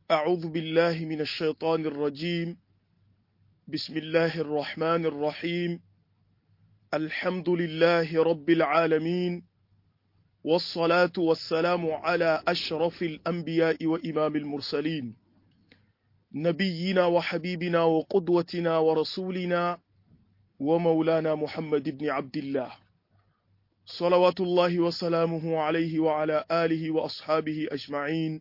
أعوذ بالله من الشيطان الرجيم. بسم الله الرحمن الرحيم. الحمد لله رب العالمين، والصلاة والسلام على أشرف الأنبياء وإمام المرسلين، نبينا وحبيبنا وقدوتنا ورسولنا ومولانا محمد بن عبد الله، صلوات الله وسلامه عليه وعلى آله وأصحابه أجمعين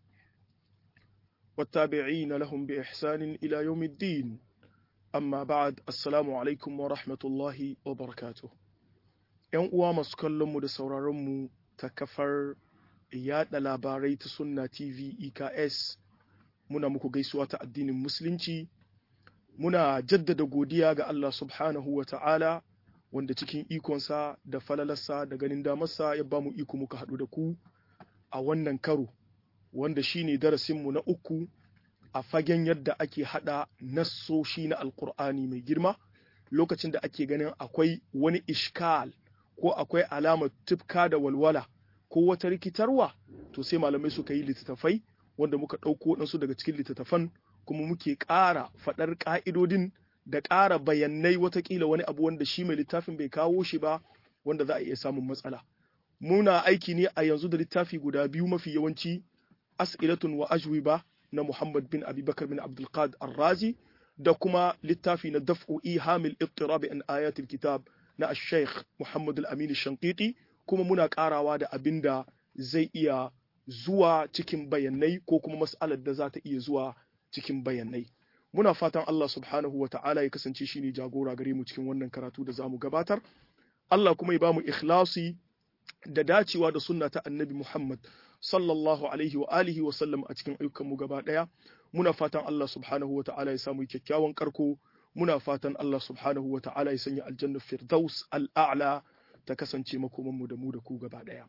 والتابعين لهم بإحسان إلى يوم الدين. Amma ba'ad, assalamu alaikum wa rahmatullahi wa barakatuh. ‘Yan uwa masu kallonmu da sauraronmu ta kafar yaɗa labarai ta Sunna TV EKS, muna muku gaisuwa ta addinin Musulunci, muna jaddada godiya ga Allah subhanahu wa ta'ala, wanda cikin ikonsa da falalarsa da ganin damarsa ya ba mu iko muka haɗu da ku a wannan karo, wanda shine darasinmu na uku a fagen yadda ake hada nassoshi na alkur'ani mai girma lokacin da ake ganin akwai wani ishkal ko akwai alamar tufka da walwala ko wata rikitarwa, to sai malamai suka yi littattafai wanda muka ɗauko waɗansu daga cikin littattafan kuma muke ƙara faɗar ƙa'idodin da ƙara bayanai, watakila wani abu wanda shi mai littafin bai kawo shi ba wanda za a iya samun matsala. Muna aiki ne a yanzu da littafi guda biyu mafi yawanci, as'ilatun wa ajwiba na Muhammad bin Abubakar bin Abdulqad Ar-Razi, da kuma littafi na daf'u ihamil ittirabi an ayatul kitab na Sheikh Muhammad Al-Amin Shanqiti, kuma muna karawa da abinda zai iya zuwa cikin bayanai ko kuma mas'alar da za ta iya zuwa cikin bayanai. Muna fatan Allah subhanahu wa ta'ala ya kasance shine jagora gare mu cikin wannan karatu da zamu gabatar. Allah kuma ya bamu ikhlasi da dacewa da sunna ta Annabi Muhammad sallallahu alaihi wa alihi wa sallam a cikin ayyukanmu gaba ɗaya. Muna fatan Allah subhanahu wa ta'ala ya samu kyakkyawan karko, muna fatan Allah subhanahu wa ta'ala ya sanya aljanna firdaus al'a'la ta kasance makomanmu da mu da ku gaba ɗaya.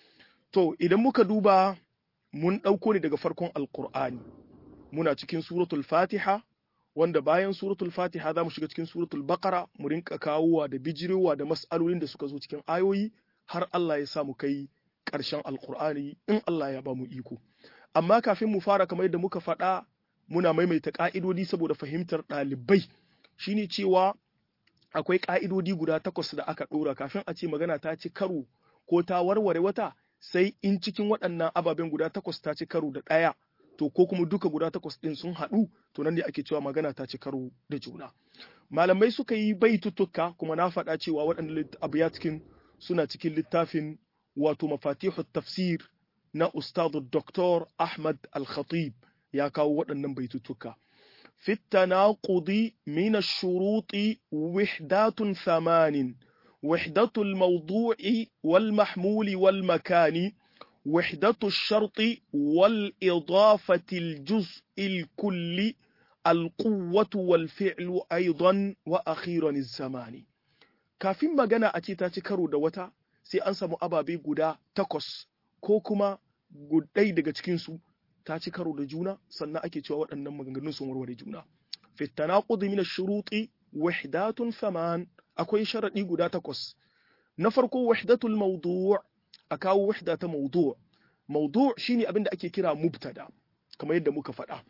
To idan muka duba, mun ɗauko ne daga farkon alƙur'ani, muna cikin suratul fatiha, wanda bayan suratul fatiha za mu shiga cikin suratul baqara, mu rinka kawowa da bijirowa da mas'alolin da suka zo cikin ayoyi har Allah ya samu kai ƙarshen alƙur'ani in Allah ya ba mu iko. Amma kafin mu fara, kamar yadda muka faɗa, muna maimaita ƙa'idodi saboda fahimtar ɗalibai, shine cewa akwai ƙa'idodi guda 8 da aka ɗora kafin a ce magana ta ci karo ko ta warware wata, sai in cikin waɗannan ababen guda 8 ta ci karo da ɗaya, to ko kuma duka guda 8 ɗin sun haɗu, to nan ne ake cewa magana ta ci karo da juna. Malamai suka yi baitutuka, kuma na faɗa cewa waɗannan abu ya cikin suna cikin littafin wato mafatihu tafsir na ustadu Dr. Ahmad Al-Khatib, ya kawo waɗannan baitutuka. في التناقض من الشروط وحدات 8: وحدة الموضوع والمحمول والمكان، وحدة الشرط والإضافة الجزء الكلي، القوة والفعل أيضا، وأخيرا الزمان. kafin magana a ce ta ci karo da wata, sai an samu ababe guda 8 ko kuma gudai daga cikinsu ta ci karo da juna, sannan ake cewa waɗannan maganganun sun warware juna. fi tanaqud min ash-shuruti wahdatun 8, akwai sharadi guda 8. Na farko wahdatul mawdu', akawo wahda ta mawdu'. Mawdu' shine abin da ake kira mubtada, kamar yadda muka faɗa.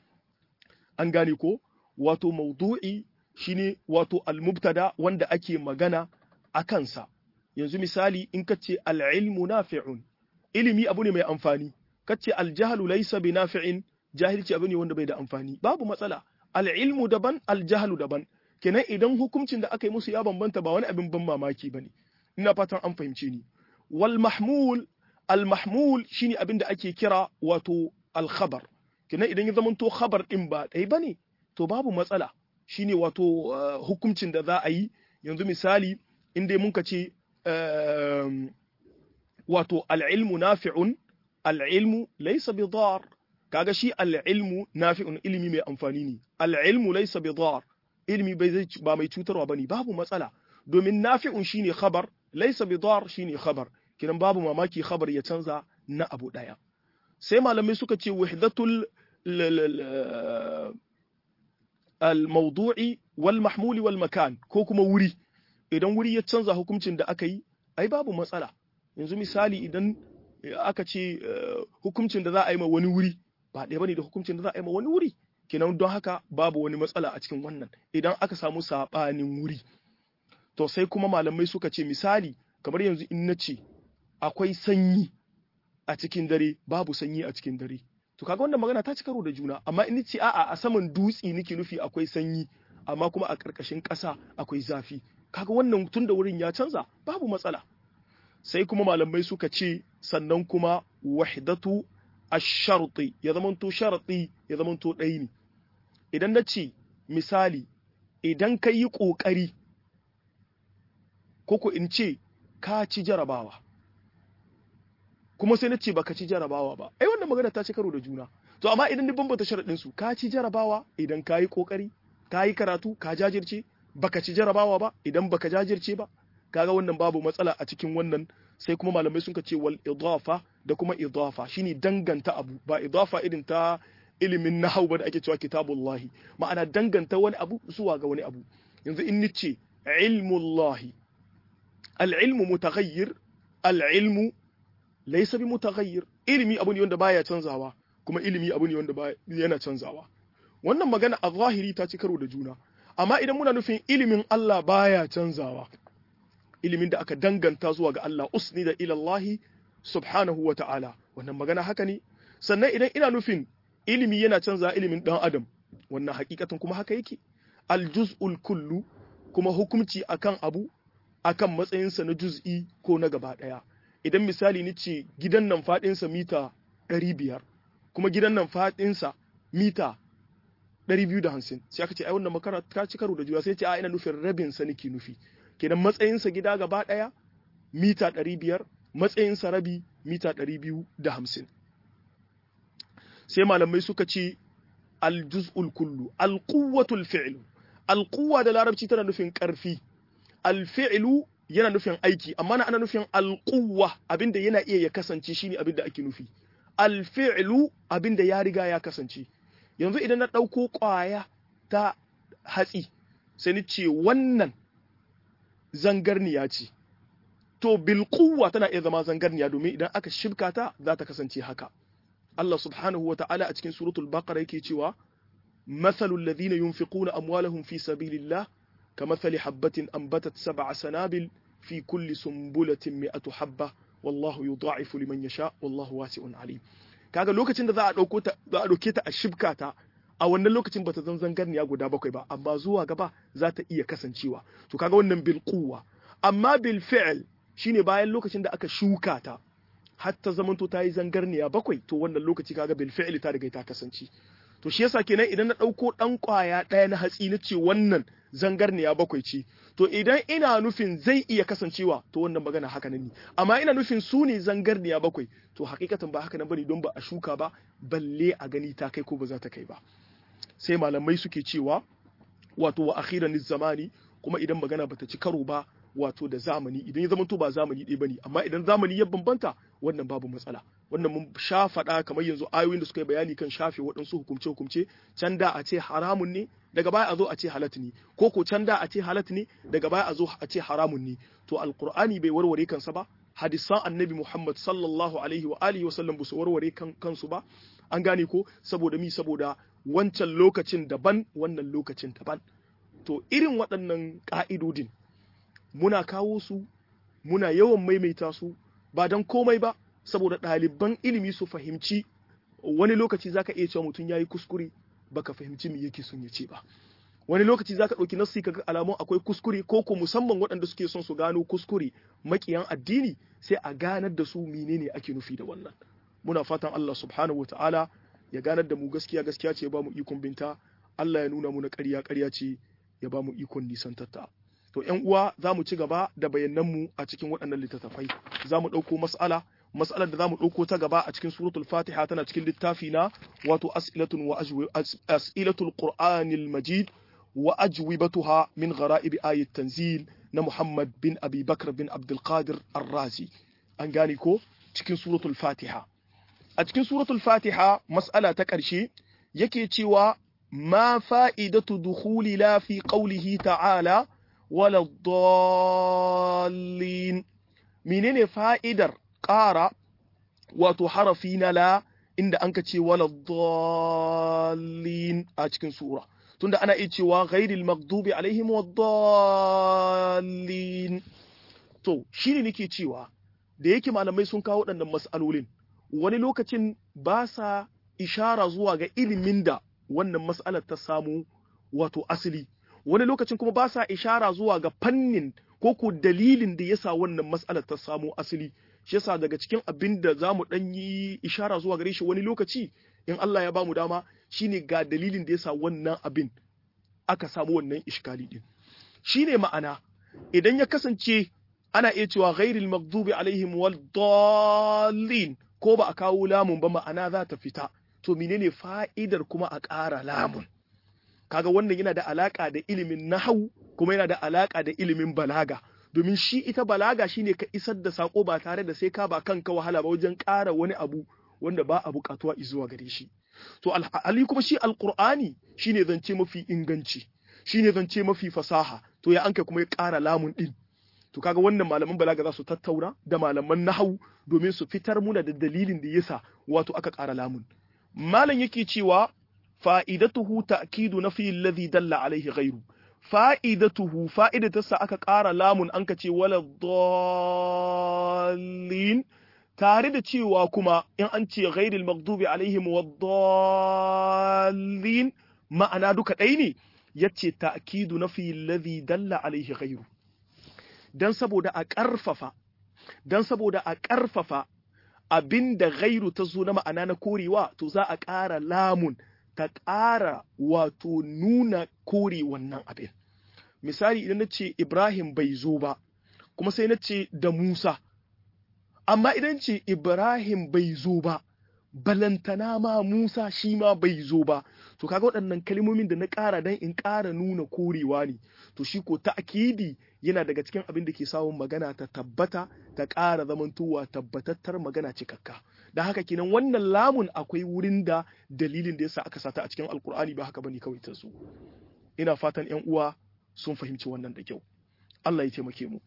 An gane ko? Wato mawdu'i shine wato al-mubtada wanda ake magana a kansa. Yanzu misali, in kace al-ilmu nafi'un, ilimi abu ne mai amfani, kace al-jahlu laysa bi nafi'in, jahilci abu ne wanda bai da amfani, babu matsala. Al-ilmu daban, al-jahlu daban. Kenan idan hukuncin da aka yi musu ya bambanta, ba wani abin ban mamaki bane. Ina fatan an fahimce ni. Wal mahmul, al-mahmul shine abin da ake kira wato al-khabar. Kenan idan ya zamanto khabar din ba dai bane, to babu matsala. Shine wato hukuncin da za a yi. Yanzu misali, inda mun ka ce wato al'ilmu nafi'un, al'ilmu laysa bidar, kaga shi al'ilmu nafi'un, ilimi mai amfani ne, al'ilmu laysa bidar, ilimi ba mai cutarwa bane, babu matsala, domin nafi'un shine khabar, laysa bidar shine khabar, kiran babu mamaki khabar ya canza na abu daya. Sai malamai suka ce wahdatul al-mawdu'i wal mahmuli wal makan, ko kuma wuri, idan wuri ya canza hukuncin da aka yi, ai babu matsala. Yanzu misali, idan aka ce hukuncin da za a yi ma wani wuri ba ɗaya bane da hukuncin da za a yi ma wani wuri kenan don haka babu wani matsala a cikin wannan idan aka samu sabanin wuri. To sai kuma malamai suka ce misali kamar yanzu in na ce akwai sanyi a cikin dare babu sanyi a cikin dare to kaga wannan magana ta ci karo da juna, amma in ce a'a a saman dutse nake nufi akwai sanyi amma kuma a ƙarƙashin ƙasa akwai zafi kaga wannan tun da wurin ya canza babu matsala. Sai kuma malamai suka ce sannan kuma wahdatu ash-sharti ya zamanto sharti ya zamanto ɗaya ne. Idan na ce misali idan ka yi ƙoƙari koko in ce ka ci jarabawa kuma sai na ce baka ci jarabawa ba ai wannan magana ta ci karo da juna. To amma idan ni bambanta sharadin su ka ci jarabawa idan ka yi kokari ka yi karatu ka jajirce, baka ci jarabawa ba idan baka jajirce ba kaga wannan babu matsala a cikin wannan. Sai kuma malamai sun ce wal idafa da kuma idafa shine danganta abu ba idafa irin ta ilimin nahwu ba da ake cewa kitabullahi, ma'ana danganta wani abu zuwa ga wani abu. Yanzu in nice ilmullahi al-ilmu mutaghayyir al-ilmu laysa bi mutaghayyir, ilimi abu ne wanda baya canzawa kuma ilimi abu ne wanda yana canzawa. Wannan magana a zahiri ta ci karo da juna, amma idan muna nufin ilimin Allah baya canzawa, ilimin da aka danganta zuwa ga Allah usnida ila Allah subhanahu wa ta'ala, wannan magana haka ne. Sannan idan ina nufin ilimi yana canza ilimin dan adam, wannan hakikatan kuma haka yake. Al-juz'ul kullu kuma hukunci akan abu akan matsayinsa na juz'i ko na gaba daya. Idan misali ni ce gidan nan fadinsa mita 500 kuma gidan nan fadinsa mita 250 sai aka ce ai wannan makara ta ci karo da juna, sai ce a ina nufin rabin sa nake nufi, kenan matsayinsa gida gaba daya mita 500 matsayinsa rabi mita 250. sai malamai suka ce al-juz'ul kullu al-quwwatul fi'lu, al-quwwa da larabci tana nufin karfi, al-fi'lu yana nufin aiki, amma ana nufin al-quwwa abinda yana iya ya kasance shine abinda ake nufi, al-fi'lu abinda ya riga ya kasance. Yanzu idan na dauko kwaya ta hatsi sai ni ce wannan zangarniya ce, to bil quwwa tana iya zama zangarniya domin idan aka shibka ta za ta kasance haka. Allah subhanahu wa ta'ala a cikin suratul baqara yake cewa mathalul ladhina yunfiquna amwalahum fi sabilillah kamathali habatin anbatat sab'a sanabil fi kulli sumbulatin mi'atu habba wallahu yudha'ifu liman yasha wallahu wasi'un alim. Kaga lokacin da za a dauko ta dauke ta a shibka ta a wannan lokacin bata zan zangarniya guda 7 ba, amma zuwa gaba za ta iya kasancewa. To kaga wannan bil quwwa, amma bil fi'l shine bayan lokacin da aka shuka ta hatta zamanto ta yi zangarniya 7, to wannan lokaci kaga bil fi'l ta riga ta kasance. To shi yasa kenan idan na dauko dan kwaya daya na hatsi na ce wannan zangarniya 7 ce, to idan ina nufin zai iya kasancewa to wannan magana haka nan ne, amma ina nufin su ne zangarniya 7 to hakikatan ba haka nan bane, don ba a shuka ba balle a gani ta kai ko ba za ta kai ba. Sai malamai suke cewa wato wa akhiran zamani, kuma idan magana bata ci karo ba wato da zamani, idan ya zama to ba zamani ɗaya bane, amma idan zamani ya bambanta wannan babu matsala. Wannan mun sha faɗa kamar yanzu ayoyin da suka yi bayani kan shafe waɗansu hukumce-hukumce, can da a ce haramun ne daga baya a zo a ce halat ne, ko ko can da a ce halat ne daga baya a zo a ce haramun ne. To alqur'ani bai warware kansa ba, hadisan annabi Muhammad sallallahu alaihi wa alihi wa sallam ba su warware kansu ba. An gane ko saboda mi, saboda wancan lokacin daban wannan lokacin daban. To irin waɗannan ka'idodin muna kawo su, muna yawan maimaita su ba don komai ba, saboda ɗaliban ilimi su fahimci wani lokaci zaka iya cewa mutum yayi kuskure baka fahimci me yake son ya ce ba. Wani lokaci zaka ɗauki nassi kaga alamun akwai kuskure, ko ko musamman waɗanda suke son su gano kuskure makiyan addini sai a ganar da su menene ake nufi da wannan. Muna fatan Allah subhanahu wataala ya ganar da mu gaskiya gaskiya ce ya ba mu ikon binta, Allah ya nuna mu na ƙarya ƙarya ce ya ba mu ikon nisantarta. To ƴan uwa za mu ci gaba da bayananmu a cikin waɗannan littattafai. Za mu ɗauko mas'alar da za mu ɗauko ta gaba a cikin suratul Fatiha tana cikin littafi na wato as'ilatul Qur'anil Majid wa ajwibatuha min gharaib ayat tanzil na Muhammad bin Abi Bakr bin Abdul Qadir Ar-Razi. An gane ko cikin suratul Fatiha. A cikin suratul Fatiha mas'ala ta ƙarshe yake cewa ma fa'idatu dukhuli la fi qawlihi ta'ala wala dallin, menene fa'idar ƙara wato harafi na la inda an ka ce wala dallin a cikin sura tunda ana iya cewa ghairil maghdubi alaihim waddallin. To shine nake cewa da yake malamai sun kawo waɗannan mas'alolin wani lokacin ba sa ishara zuwa ga ilimin da wannan mas'alar ta samu wato asali, wani lokacin kuma ba sa ishara zuwa ga fannin ko ko dalilin da yasa wannan mas'alar ta samu asali. Shi yasa daga cikin abin da zamu dan yi ishara zuwa gare shi wani lokaci in Allah ya bamu dama shine ga dalilin da yasa wannan abin aka samu wannan iskali din. Shine ma'ana idan ya kasance ana iya cewa ghairil maghdubi alaihim waddallin ko ba a kawo lamun ba ma'ana za ta fita, to menene fa'idar kuma a ƙara lamun? Kaga wannan yana da alaka da ilimin nahwu kuma yana da alaka da ilimin balaga, domin shi ita balaga shine ka isar da sako ba tare da sai ka ba kanka wahala ba wajen ƙara wani abu wanda ba a buƙatuwa zuwa gare shi. To ali kuma shi alqur'ani shine zance mafi inganci, shine zance mafi fasaha, to ya anka kuma ya ƙara lamun din. To kaga wannan malaman balaga za su tattauna da malaman nahwu domin su fitar muna da dalilin da yasa wato aka ƙara lamun. Malam yake cewa fa'idatuhu ta'kidu nafi alladhi dalla alaihi ghayru. Fa'idatuhu fa'idatarsa aka ƙara lamun an ka ce wala dallin tare da cewa kuma in an ce ghairil maghdubi alaihim waddallin ma'ana duka ɗaya ne, yace ta'kidu nafi alladhi dalla alaihi ghayru. Dan saboda a ƙarfafa abinda ghairu ta zo na ma'ana na korewa, to za a ƙara lamun ta ƙara wato nuna kore wannan abin. Misali idan na ce Ibrahim bai zo ba, kuma sai na ce da Musa, amma idan ce Ibrahim bai zo ba, balantana ma Musa shi ma bai zo ba, to kaga waɗannan kalmomin da na ƙara dan in ƙara nuna korewa ne, to shi ko ta'kidi yana daga cikin abin da ke samun magana ta tabbata ta ƙara zamantowa tabbatattar magana cikakka. Da haka kenan wannan lamun akwai wurin da dalilin da yasa aka sata a cikin alkur'ani ba haka bane kawai ta zo. Ina fatan ƴan uwa sun fahimci wannan da kyau. Allah ya taimake mu.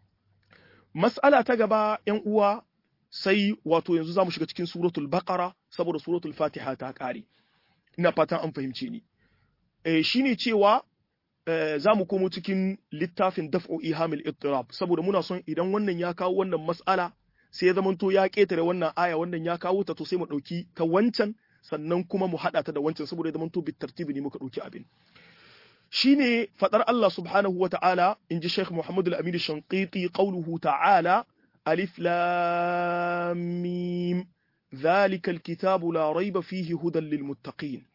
Mas'ala ta gaba ƴan uwa sai wato yanzu zamu shiga cikin suratul baqara saboda suratul fatiha ta ƙare. Ina fatan an fahimce ni. Shine cewa za mu komo cikin littafin daf'u ihamil ittirab saboda muna son idan wannan ya kawo wannan mas'ala sai ya zamanto ya ketare wannan aya wannan ya kawo ta to sai mu dauki ta wancan sannan kuma mu hada ta da wancan saboda ya zamanto bit tartibi ne muka dauki abin. Shine fadar Allah subhanahu wa ta'ala inji Sheikh Muhammad al-Amin al-Shanqiti qawluhu ta'ala alif lam mim dhalika al-kitabu la rayba fihi hudan lil muttaqin.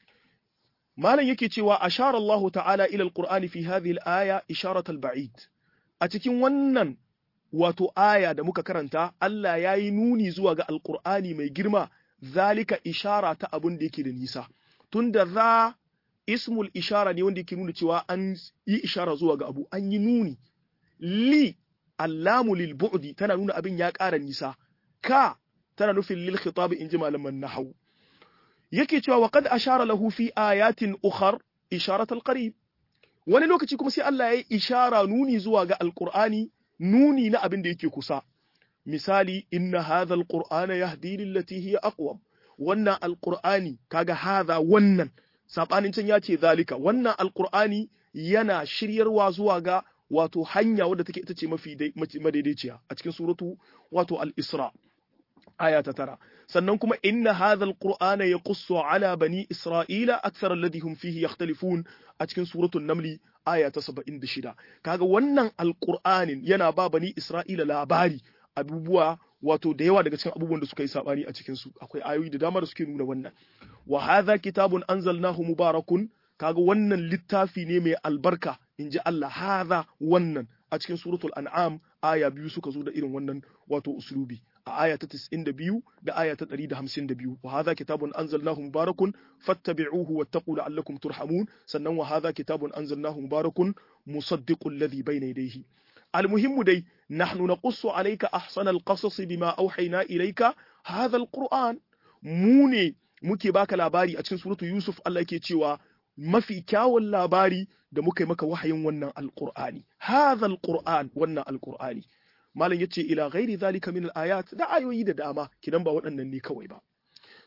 Malam yake cewa ashara Allah ta'ala ila al-Qur'ani fi hadhihi al-aya isharat al-ba'id. A cikin wannan wato aya da muka karanta Allah yayi nuni zuwa ga al-Qur'ani mai girma, zalika ishara ta abun da yake da nisa. Tunda za ismul ishara ne wanda yake nuna cewa an yi ishara zuwa ga abu, an yi nuni. Li allamu lil bu'di tana nuna abin ya ƙara nisa. Ka tana nufin lil khitab in ji malaman nahwu. Yake cewa wa qad ashara lahu fi ayatin ukhar isharat al-qarib. Wani lokaci kuma sai Allah ya yi ishara nuni zuwa ga alqur'ani, nuni na abin da yake kusa. Misali inna hadha al-qur'ana yahdi lillati hiya aqwam. Wannan alqur'ani kaga hadha wannan sabanin can ya ce zalika, wannan alqur'ani yana shiryarwa zuwa ga wato hanya wadda take ita ce mafi madaidaiciya a cikin suratu wato al-Isra aya ta 9. Sannan kuma inna hadha alqur'ana yaqussu ala bani isra'ila akthar alladhi hum fihi yakhtalifun a cikin suratul naml aya ta 76. Kaga wannan alqur'anin yana ba bani isra'ila labari abubuwa wato da yawa daga cikin abubuwan da suka yi sabani a cikin su, akwai ayoyi da dama da suke nuna wannan. Wa hadha kitabun anzalnahu mubarakun, kaga wannan littafi ne mai albarka inji Allah, hadha wannan a cikin suratul an'am aya biyu suka zo da irin wannan wato uslubi, a aya ta 92 da aya ta 152. Wa hadha kitabun anzalnahu mubarakun fattabi'uhu wattaqu la'allakum turhamun. Sannan wa hadha kitabun anzalnahu mubarakun musaddiqul ladhi bayna yadayhi. المهم دي نحن نقص عليك أحسن القصص بما أوحينا إليك هذا القرآن. موني muke baka labari a cikin suratu Yusuf, Allah yake cewa mafi kyawun labari da muka yi maka wahayin wannan alqur'ani, hadha alqur'an, wannan alqur'ani. Malam yace ila ghairi zalika min alayat, da ayoyi da dama kidan ba waɗannan ne kawai ba.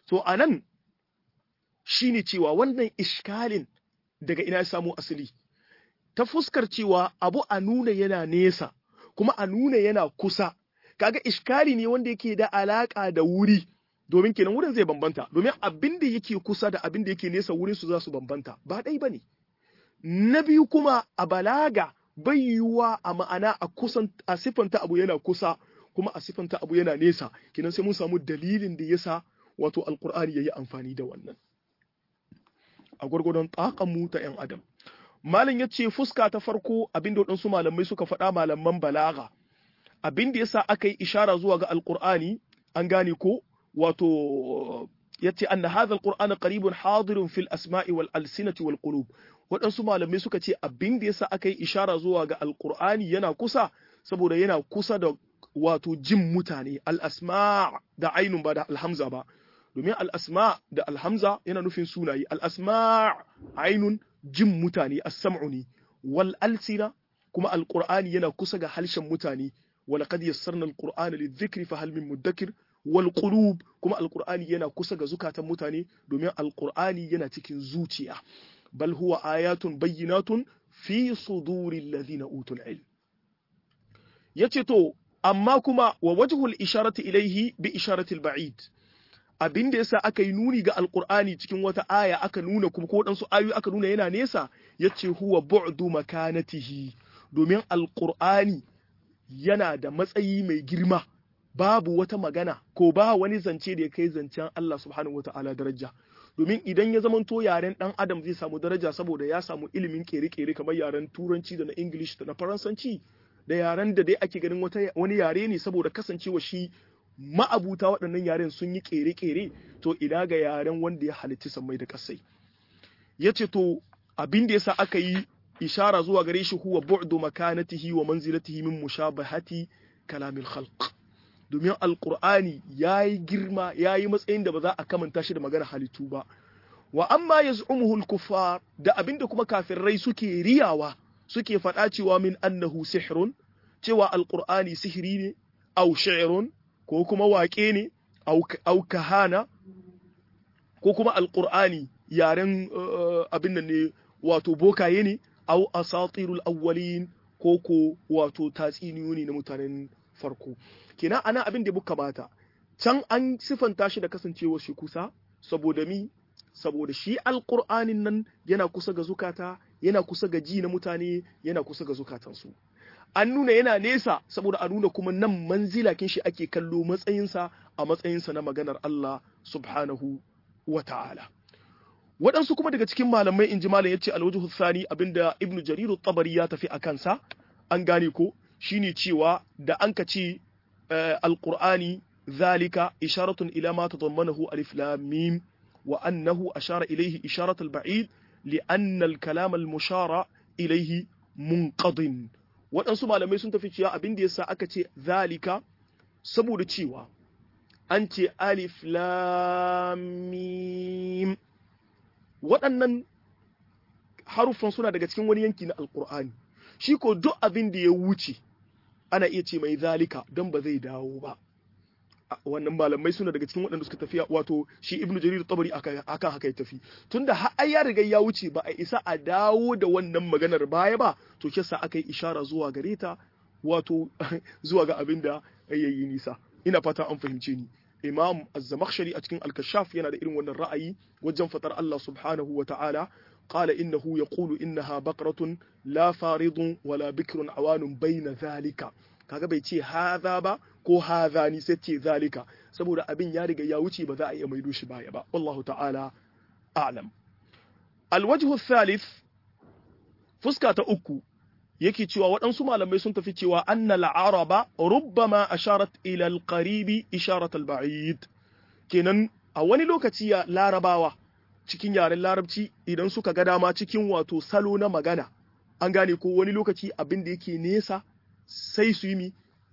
to anan shine cewa wannan iskalin daga ina ya samu asali ta fuskar cewa abu a nuna yana nesa kuma a nuna yana kusa kaga iskali ne wanda yake da alaka da wuri domin kenan wurin zai bambanta domin abin da yake kusa da abin da yake nesa wurin su za su bambanta ba dai bane na biyu kuma a balaga bai yiwuwa a ma'ana a siffanta abu yana kusa kuma a siffanta abu yana nesa kenan sai mun samu dalilin da yasa wato alqur'ani yayi amfani da wannan a gwargwadon tsakan mu ta 'yan adam malam yace fuska ta farko abinda waɗansu malamai suka faɗa malaman balaga abinda yasa aka yi ishara zuwa ga alqur'ani an gane ko wato yace anna hadha alqur'ana qaribun hadirun fil asma'i wal alsinati wal qulub waɗansu malamai suka ce abinda yasa aka yi ishara zuwa ga alqur'ani yana kusa saboda yana kusa da wato jin mutane al asma' da ainun ba da alhamza ba domin al-asma da al-hamza yana nufin sunaye al-asma ainun jin mutane as-sam'u ne wal alsina kuma al-qur'ani yana kusa ga halshen mutane wa laqad yassarna al-qur'ana lidh-dhikri fa hal min mudakkir wal qulub kuma al-qur'ani yana kusa ga zukatan mutane domin al-qur'ani yana cikin zuciya bal huwa ayatun bayyinatun fi suduril ladina utul ilm yace to amma kuma wa wajhul isharati ilayhi bi isharati al-ba'id abin da yasa aka yi nuni ga alqur'ani cikin wata aya aka nuna kuma ko dansu ayoyi aka nuna yana nesa yace huwa bu'du makanatihi domin alqur'ani yana da matsayi mai girma babu wata magana ko ba wani zance da ya kai zancen Allah subhanahu wata'ala daraja domin idan ya zamanto yaren dan adam zai samu daraja saboda ya samu ilimin kere-kere kamar yaren turanci da na english da na faransanci da yaren da dai ake ganin wani yare ne saboda kasancewa shi ma'abuta waɗannan yaren sun yi ƙere-ƙere to ina ga yaren wanda ya halitti sammai da ƙasai ya ce to abin da yasa aka yi ishara zuwa gare shi huwa bu'du makanatihi wa manzilatihi min mushabahati kalamil khalq domin alqur'ani yayi girma yayi matsayin da ba za a kamanta shi da magana halittu ba wa amma yaz'umuhu al-kuffar da abinda kuma kafirai suke riyawa suke faɗa cewa min annahu sihrun cewa alqur'ani sihiri ne aw shi'run ko kuma waƙe ne au kahana ko kuma alƙur'ani yaren abin nan ne wato bokaye ne au asatirul awwalin ko wato tatsiniyoyi na mutanen farko kenan ana abin da muka bata can an sifanta shi da kasancewar shi kusa saboda saboda shi alƙur'anin nan yana kusa ga zukata yana kusa ga ji na mutane yana kusa ga zukatansu an nuna yana nesa saboda a nuna kuma nan manzilakin shi ake kallo matsayinsa a matsayinsa na maganar Allah subhanahu wa ta'ala waɗansu kuma daga cikin malamai in ji malam yace alwajhu thani abinda ibnu jarir at-tabari ya tafi akan sa an gane ko shine cewa da an ka ce alqur'ani zalika isharatun ila ma tadammanahu alif lam mim wa annahu ashara ilayhi isharat al-ba'id li anna al-kalam al-mushara ilayhi munqadin waɗansu malamai sun tafi cewa abin da yasa aka ce zalika saboda cewa an ce alif lam mim waɗannan haruffan suna daga cikin wani yanki na alqur'ani shi ko duk abin da ya wuce ana iya ce mai zalika don ba zai dawo ba wannan malamai suna daga cikin waɗanda suka tafiya wato shi ibnu jarir tabari akan haka ya tafi tunda har ya riga ya wuce ba a isa a dawo da wannan maganar baya ba to kisa aka yi ishara zuwa gare ta wato zuwa ga abin da yayi nisa ina fata an fahimce ni imam az-zamakhshari a cikin al-kashaf yana da irin wannan ra'ayi wajen fatar Allah subhanahu wa ta'ala qala innahu yaqulu innaha baqratun la faridun wala bikrun awanun bayna zalika kaga bai ce haza ba ko haza ni sai ce zalika saboda abin ya riga ya wuce ba za a iya maido shi baya ba wallahu ta'ala a'lam alwajhu thalith fuska ta uku yake cewa waɗansu malamai sun tafi cewa annal araba rubbama asharat ila alqaribi isharat alba'id kenan a wani lokaci ya larabawa cikin yaren larabci idan suka ga dama cikin wato salo na magana an gane ko wani lokaci abin da yake nesa sai su yi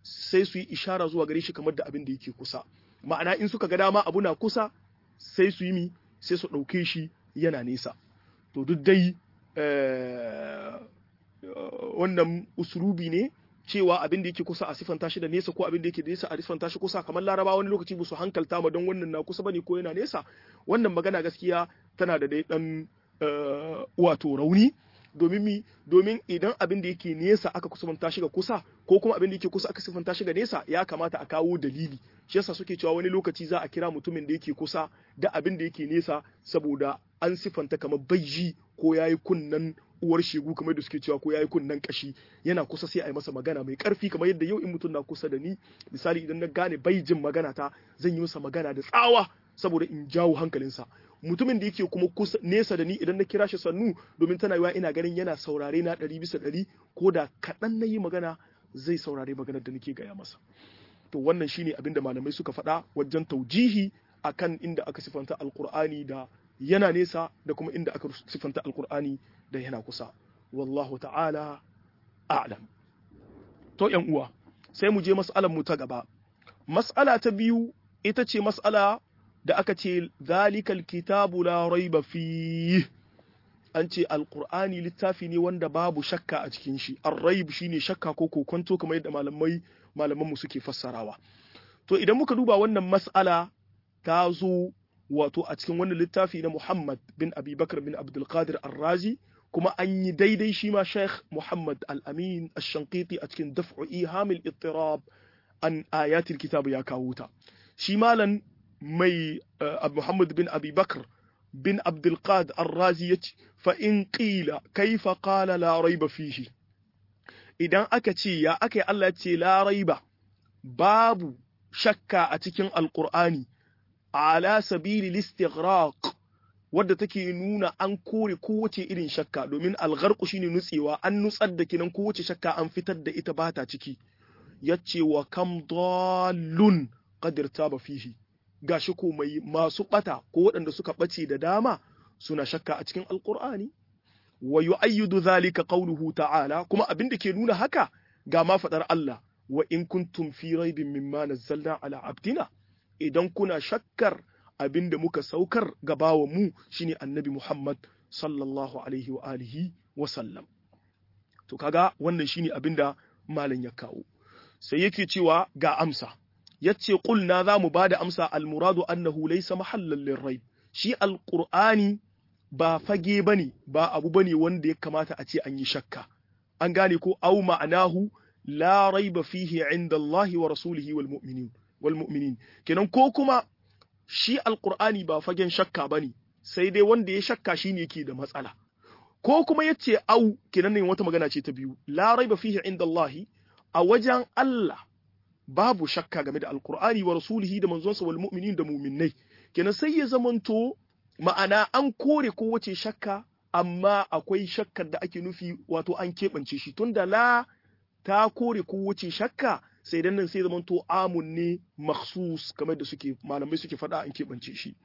ishara zuwa gare shi kamar da abin da yake kusa ma'ana in suka ga dama abu na kusa sai su yi sai su ɗauke shi yana nesa to duk dai wannan usulubi ne cewa abin da yake kusa a sifanta shi da nesa ko abin da yake nesa a sifanta shi kusa, kamar Laraba wani lokaci ba su hankalta ma don wannan na kusa bane ko yana nesa. Wannan magana gaskiya tana da dai dan wato rauni, domin idan abin da yake nesa aka kusanta shi ga kusa, ko kuma abin da yake kusa aka sifanta shi ga nesa, ya kamata a kawo dalili. Shi yasa suke cewa wani lokaci za a kira mutumin da yake kusa da abin da yake nesa saboda an sifanta kamar baiji ko yayi kunnan uwar shegu, kamar da suke cewa ko yayi kunnan kashi, yana kusa sai a yi masa magana mai karfi, kamar yadda yau in mutum na kusa da ni misali idan na gane baijin magana ta zan yi masa magana da tsawa saboda in jawo hankalinsa. Mutumin da yake kuma kusa nesa da ni idan na kira shi sannu, domin tana yiwa ina ganin yana saurare na 100% ko da kaɗan na yi magana zai saurare maganar da nake gaya masa. To wannan shine abin da malamai suka faɗa wajen taujihi akan inda aka sifanta alqur'ani da yana nesa da kuma inda aka sifanta alqur'ani da yana kusa. Wallahu ta'ala a'lam. To ƴan uwa, sai mu je mas'alar mu ta gaba. Mas'ala ta biyu ita ce mas'ala da aka ce zalikal kitabu la raiba fi, an ce alqur'ani littafi ne wanda babu shakka a cikin shi. Ar-raib shine shakka ko kokonto, kamar yadda malaman mu suke fassarawa. To idan muka duba wannan mas'ala ta zo wato a cikin wannan littafi na Muhammad bin Abi Bakr bin Abdul Qadir Ar-Razi, kuma an yi daidai shi ma Sheikh Muhammad Al-Amin Ash-Shanqiti a cikin Daf'u Ihamil Ittirab an ayatil kitab ya kawo ta. Shi malan mai Muhammad bin Abi Bakr bin Abdul Qadir Ar-Razi yace fa in qila kaifa qala la raiba fihi, idan aka ce ya aka Allah ce la raiba babu shakka a cikin alqur'ani ala sabili listighraq, wadda take nuna an kore kowace irin shakka, domin algharqu shine nutsewa, an nutsar da kinan kowace shakka an fitar da ita bata ciki. Yace wa kam dallun qad irtaba fihi, gashi ko mai masu bata ko waɗanda suka bace da dama suna shakka a cikin alqur'ani. Wa yu'ayyidu dhalika qawluhu ta'ala, kuma abin da ke nuna haka ga ma fadar Allah, wa in kuntum fi raibin mimma nazzalna ala abdina, idan kuna shakkar abin da muka saukar gabawa mu shine annabi Muhammad sallallahu alaihi wa alihi wa sallam. To kaga wannan shine abin da malam ya kawo. Sai yake cewa ga amsa, yace qulna za mu bada amsa, almuradu annahu laysa mahallan lirraib, shi alqur'ani ba fage bane, ba abu bane wanda ya kamata a ce an yi shakka. An gane ko, au ma'anahu la raiba fihi inda Allah wa rasulihi wal mu'minin, kenan ko kuma shi alqur'ani ba fagen shakka bane, sai dai wanda ya shakka shine yake da matsala. Ko kuma yace au, kenan ne wata magana ce ta biyu, la raiba fihi inda Allah, a wajen Allah babu shakka game da alqur'ani wa rasulihi da manzonsa wal mu'minin da mu'minnai, kenan sai ya zamanto ma'ana an kore kowace shakka, amma akwai shakkar da ake nufi wato an keɓance shi, tunda la ta kore kowace shakka, sai dan nan sai zamanto amun ne makhsus, kamar da suke malamai suke faɗa an keɓance shi.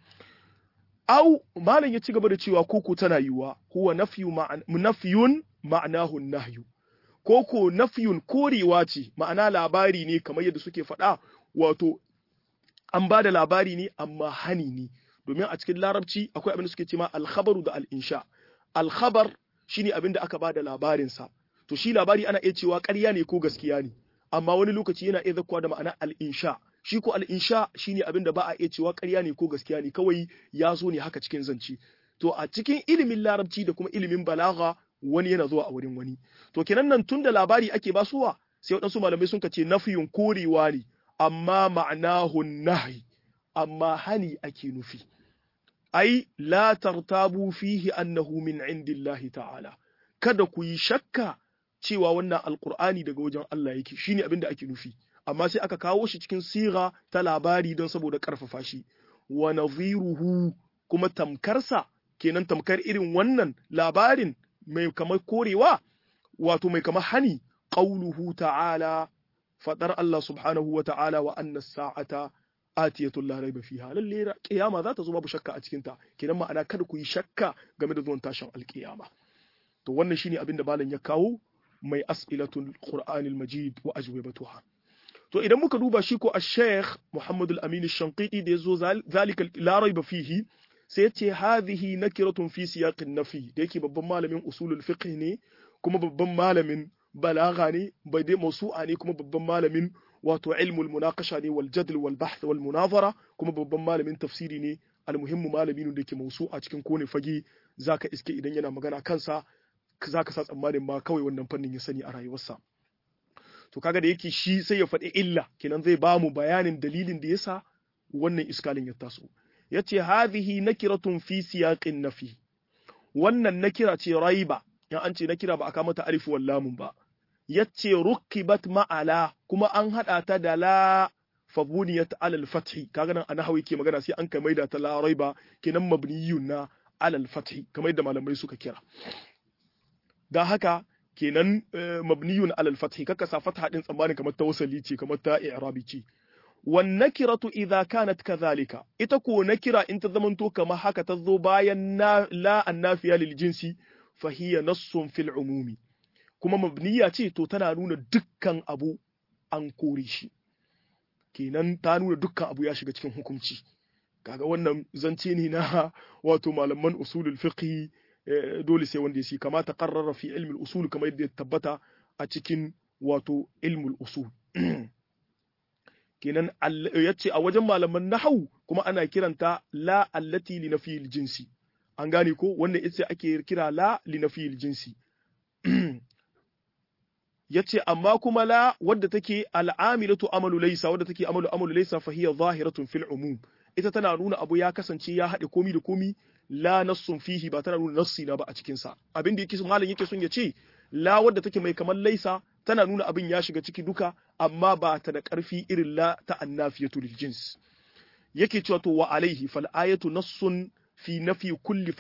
Au malam ya ci gaba da cewa koko tana yiwa huwa nafyun ma'anahu nahyu, koko nafyun korewa ce, ma'ana labari ne kamar yadda suke faɗa, wato an ba da labari ne amma hani ne, domin a cikin larabci akwai abin da suke cewa alkhabaru da al'insha. Alkhabar shine abin da aka ba da labarinsa, to shi labari ana iya cewa ƙarya ne ko gaskiya ne, amma wani lokaci yana iya zakkuwa da ma'ana al'insha. Shi ko al'insha shine abin da ba a iya cewa ƙarya ne ko gaskiya ne, kawai ya zo ne haka cikin zance. To a cikin ilimin larabci da kuma ilimin balaga wani yana zuwa a wurin wani. To kenan nan tun da labari ake basuwa, sai waɗansu malamai sun ce nafiyun korewa ne, amma ma'anahu nahi, amma hani ake nufi. Ai la tartabu fihi annahu min indillahi ta'ala, kada ku yi shakka cewa wannan alqur'ani daga wajen Allah yake, shine abin da ake nufi. Amma sai aka kawo shi cikin siga ta labari don saboda karfafa shi. Wa nadhiruhu, kuma tamkarsa, kenan tamkar irin wannan labarin mai kamar korewa, wato mai kamar hani, qauluhu ta'ala, fadar Allah subhanahu wa ta'ala, wa anna as-sa'ata atiyatun la raiba fiha, lalle kiyama za ta zo babu shakka a cikin ta, kenan ma'ana kada ku yi shakka game da zuwan tashin alkiyama. To wannan shine abin da malam ya kawo mai as'ilatul qur'anil majid wa ajwibatuha. To idan muka duba shi ko al-sheikh Muhammad al-Amin al-Shanqiti da yazo zalika la raiba fihi, sai yace hadhihi nakiratun fi siyaqin nafi, da yake babban malamin usulul fiqh ne kuma babban malamin balaga ne bai dai mawsu'a ne kuma babban malamin wato ilmul munaqasha ne wal jadl wal bahth wal munazara kuma babban malamin tafsiri ne almuhimmu malami ne da ke mawsu'a cikin kone fage zaka iske idan yana magana kansa zaka sa tsammanin ma kawai wannan fannin ya sani a rayuwarsa to kaga da yake shi sai ya faɗi illa kenan zai ba mu bayanin dalilin da yasa wannan iskalin ya taso yace hadhihi nakiratun fi siyaqin nafi wannan nakira ce raiba in an ce nakira ba aka mata alif wal lam ba yace rukibat ma'ala kuma an hada ta da la fabuniyat ala al-fath kaga nan ana hawi ke magana sai an kai maida ta la raiba kenan mabniyun na ala al-fath kamar yadda malamai suka kira dan haka kenan mabniyun ala al-fath kaka sa fatha din tsammanin kamar tawassuli ce kamar ta i'rabi ce wan nakiratu idha kanat kadhalika ita ko nakira in ta zamanto kamar haka ta zo bayan la annafiya lil jinsi fa hiya nassun fil umumi kuma mabniya ce to tana nuna dukkan abu an kore shi kenan ta nuna dukkan abu ya shiga cikin hukunci kaga wannan zance ne na wato malaman usulul fiqh dole sai wanda yake kama ta qarrara fi ilmi al-usul kamar yadda ya tabbata a cikin wato ilmul usul kenan yace a wajen malaman nahwu kuma ana kiranta la allati li nafil jinsi an gane ko wannan ita ake kira la li nafil jinsi yace amma kuma la wadda take al'amilatu amalu laysa wadda take amalu laysa fa hiya zahiratun fil umum ita tana nuna abu ya kasance ya hade komi da komi la nassun fihi ba tana nuna nassi na ba a cikin sa abin da yake malam yake son ya ce la wadda take mai kamar laysa tana nuna abin ya shiga ciki duka amma ba ta da karfi irin la ta annafiyatu lil jins yake cewa to wa alaihi fal ayatu nassun fi nafi kulli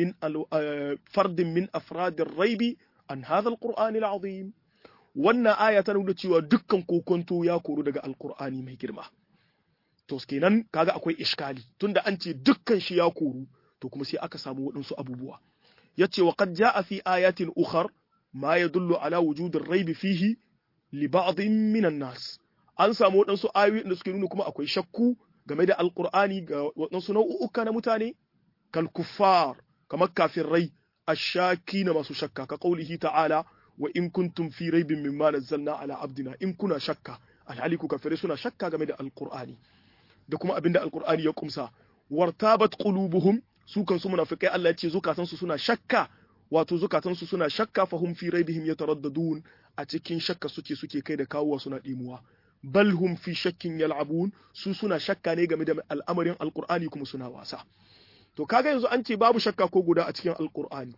fardin min afradir raibi an hadha al-qur'an al-azim wannan aya ta nuna cewa dukkan kokonto ya koru daga alkur'ani mai girma to kenan kaga akwai iskali tunda an ce dukkan shi ya koru to kuma sai aka samu waɗansu abubuwa yace wa qad jaa fi ayatin ukhar ma yadullu ala wujud ar-rayb fihi li ba'd min an-nas an samu waɗansu ayoyi da suke nuna kuma akwai shakku game da alkur'ani ga waɗansu nau'uka na mutane kal kuffar kamar kafirai ashakina masu shakka ka qaulihi ta'ala wa in kuntum fi raibin mimma nazzalna ala abdina in kuna shakka alhali ku kafirai suna shakka game da alqur'ani da kuma abinda alqur'ani ya kumsa wartabat qulubuhum su kan su munafikai Allah ya ce zukatan su suna shakka wato zukatan su suna shakka fahum fi raibihim yataraddadun a cikin shakka suke kai da kawowa suna dimuwa bal hum fi shakkin yal'abun su suna shakka ne game da al'amarin alqur'ani kuma suna wasa to kaga yanzu an ce babu shakka ko guda a cikin alqur'ani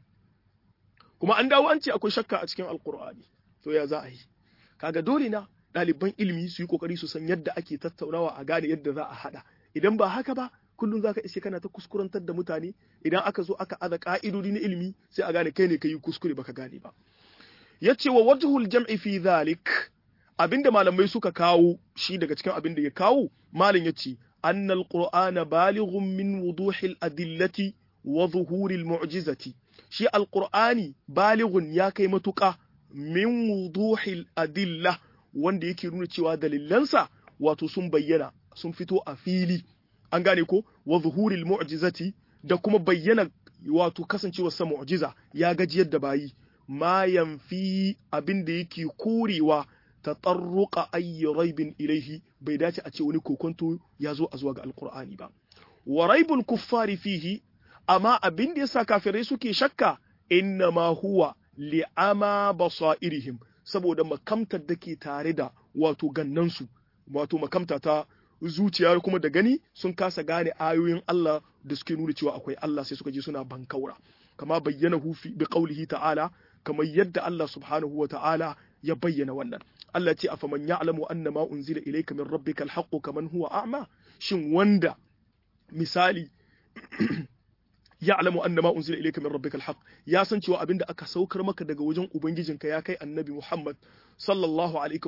kuma an dawo an ce akwai shakka a cikin alkur'ani to ya za a yi kaga dole na ɗaliban ilimi su yi kokari su san yadda ake tattaunawa a gane yadda za a hada idan ba haka ba kullum zaka iske kana ta kuskurantar da mutane idan aka zo aka aza ka'idodi na ilimi sai a gane kai ne kai kuskure baka gane ba yace wa wajhul jam'i fi dhalik abinda malamai suka kawo shi daga cikin abinda ya kawo malam yace annal qur'ana balighun min wuduhil adillati wa zuhuril mu'jizati shi alqur'ani balighun ya kai matuƙa min wuduhil adilla wanda yake nuna cewa dalilansa wato sun bayyana sun fito a fili an gane ko wa zuhuril mu'jizati da kuma bayyana wato kasancewar sa mu'jiza ya gajiyar da bayi ma yanfi abin da yake korewa tatarruqa ayyi raibin ilaihi bai dace a ce wani kokonto ya zo a zuwa ga alqur'ani ba wa raibul kuffari fihi amma abin da yasa kafirai suke shakka innama huwa li'ama basairihim saboda makamtar da ke tare da wato gannansu wato makamta ta zuciya kuma da gani sun kasa gane ayoyin Allah da suke nuna cewa akwai Allah sai suka je suna bankaura kama bayyana fi bi qaulihi ta'ala kamar yadda Allah subhanahu wa ta'ala ya bayyana wannan Allah ce afaman ya'lamu annama unzila ilayka min rabbikal haqqu kaman huwa a'ma shin wanda misali ya'lamu annama unzila ilayka min rabbikal haqq ya san cewa abinda aka saukar maka daga wajen ubangijinka ya kai annabi Muhammad sallallahu alaihi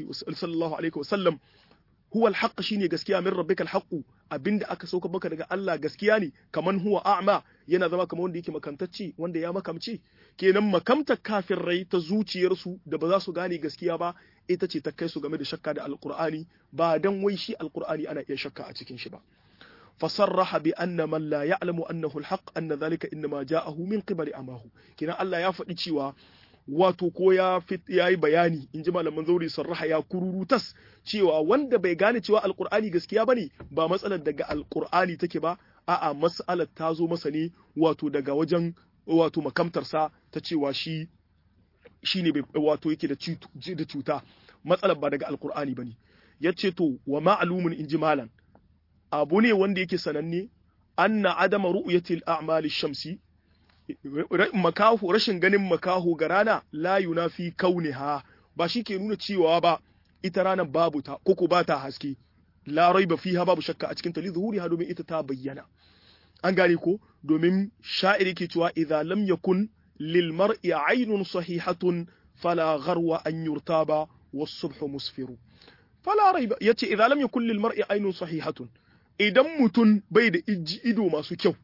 wa sallam huwa al-haqq shine gaskiya min rabbikal haqq abinda aka saukar maka daga Allah gaskiya ne kaman huwa a'ma yana zama kamar wanda yake makantacce wanda ya makamce kenan makamtar kafirai ta zuciyarsu da ba za su gane gaskiya ba ita ce ta kai su game da shakka da alqur'ani ba dan wai shi alqur'ani ana iya shakka a cikin shi ba فصرح بأن من لا يعلم أنه الحق أن ذلك إنما جاءه من قبل أماه كنا الله يفعل cewa wato ko ya yi bayani in ji malaman zauri sarraha ya kururutas cewa wanda bai gane cewa alkur'ani gaskiya bane ba matsalar daga alkur'ani take ba a'a mas'alar ta zo masa ne wato daga wajen wato makamtarsa ta cewa shi ne wato yake da cuta matsalar ba daga alkur'ani bane yace to wa ma'lumun in ji malam abu ne wanda yake sananne anna adama ru'yatil a'mali shamsi makaho rashin ganin makaho ga rana la yunafi kauniha ba shi ke nuna cewa ba ita ranar babu ta koko ba ta haske la raiba fiha babu shakka a cikin ta lizuhuriha domin ita ta bayyana an gane ko domin sha'iri ke cewa idza lam yakun lil mar'i aynun sahihatun fala gharwa an yurtaba was-subhu musfiru fala raiba yace idza lam yakun lil mar'i aynun sahihatun idan mutun bai da ido masu kyau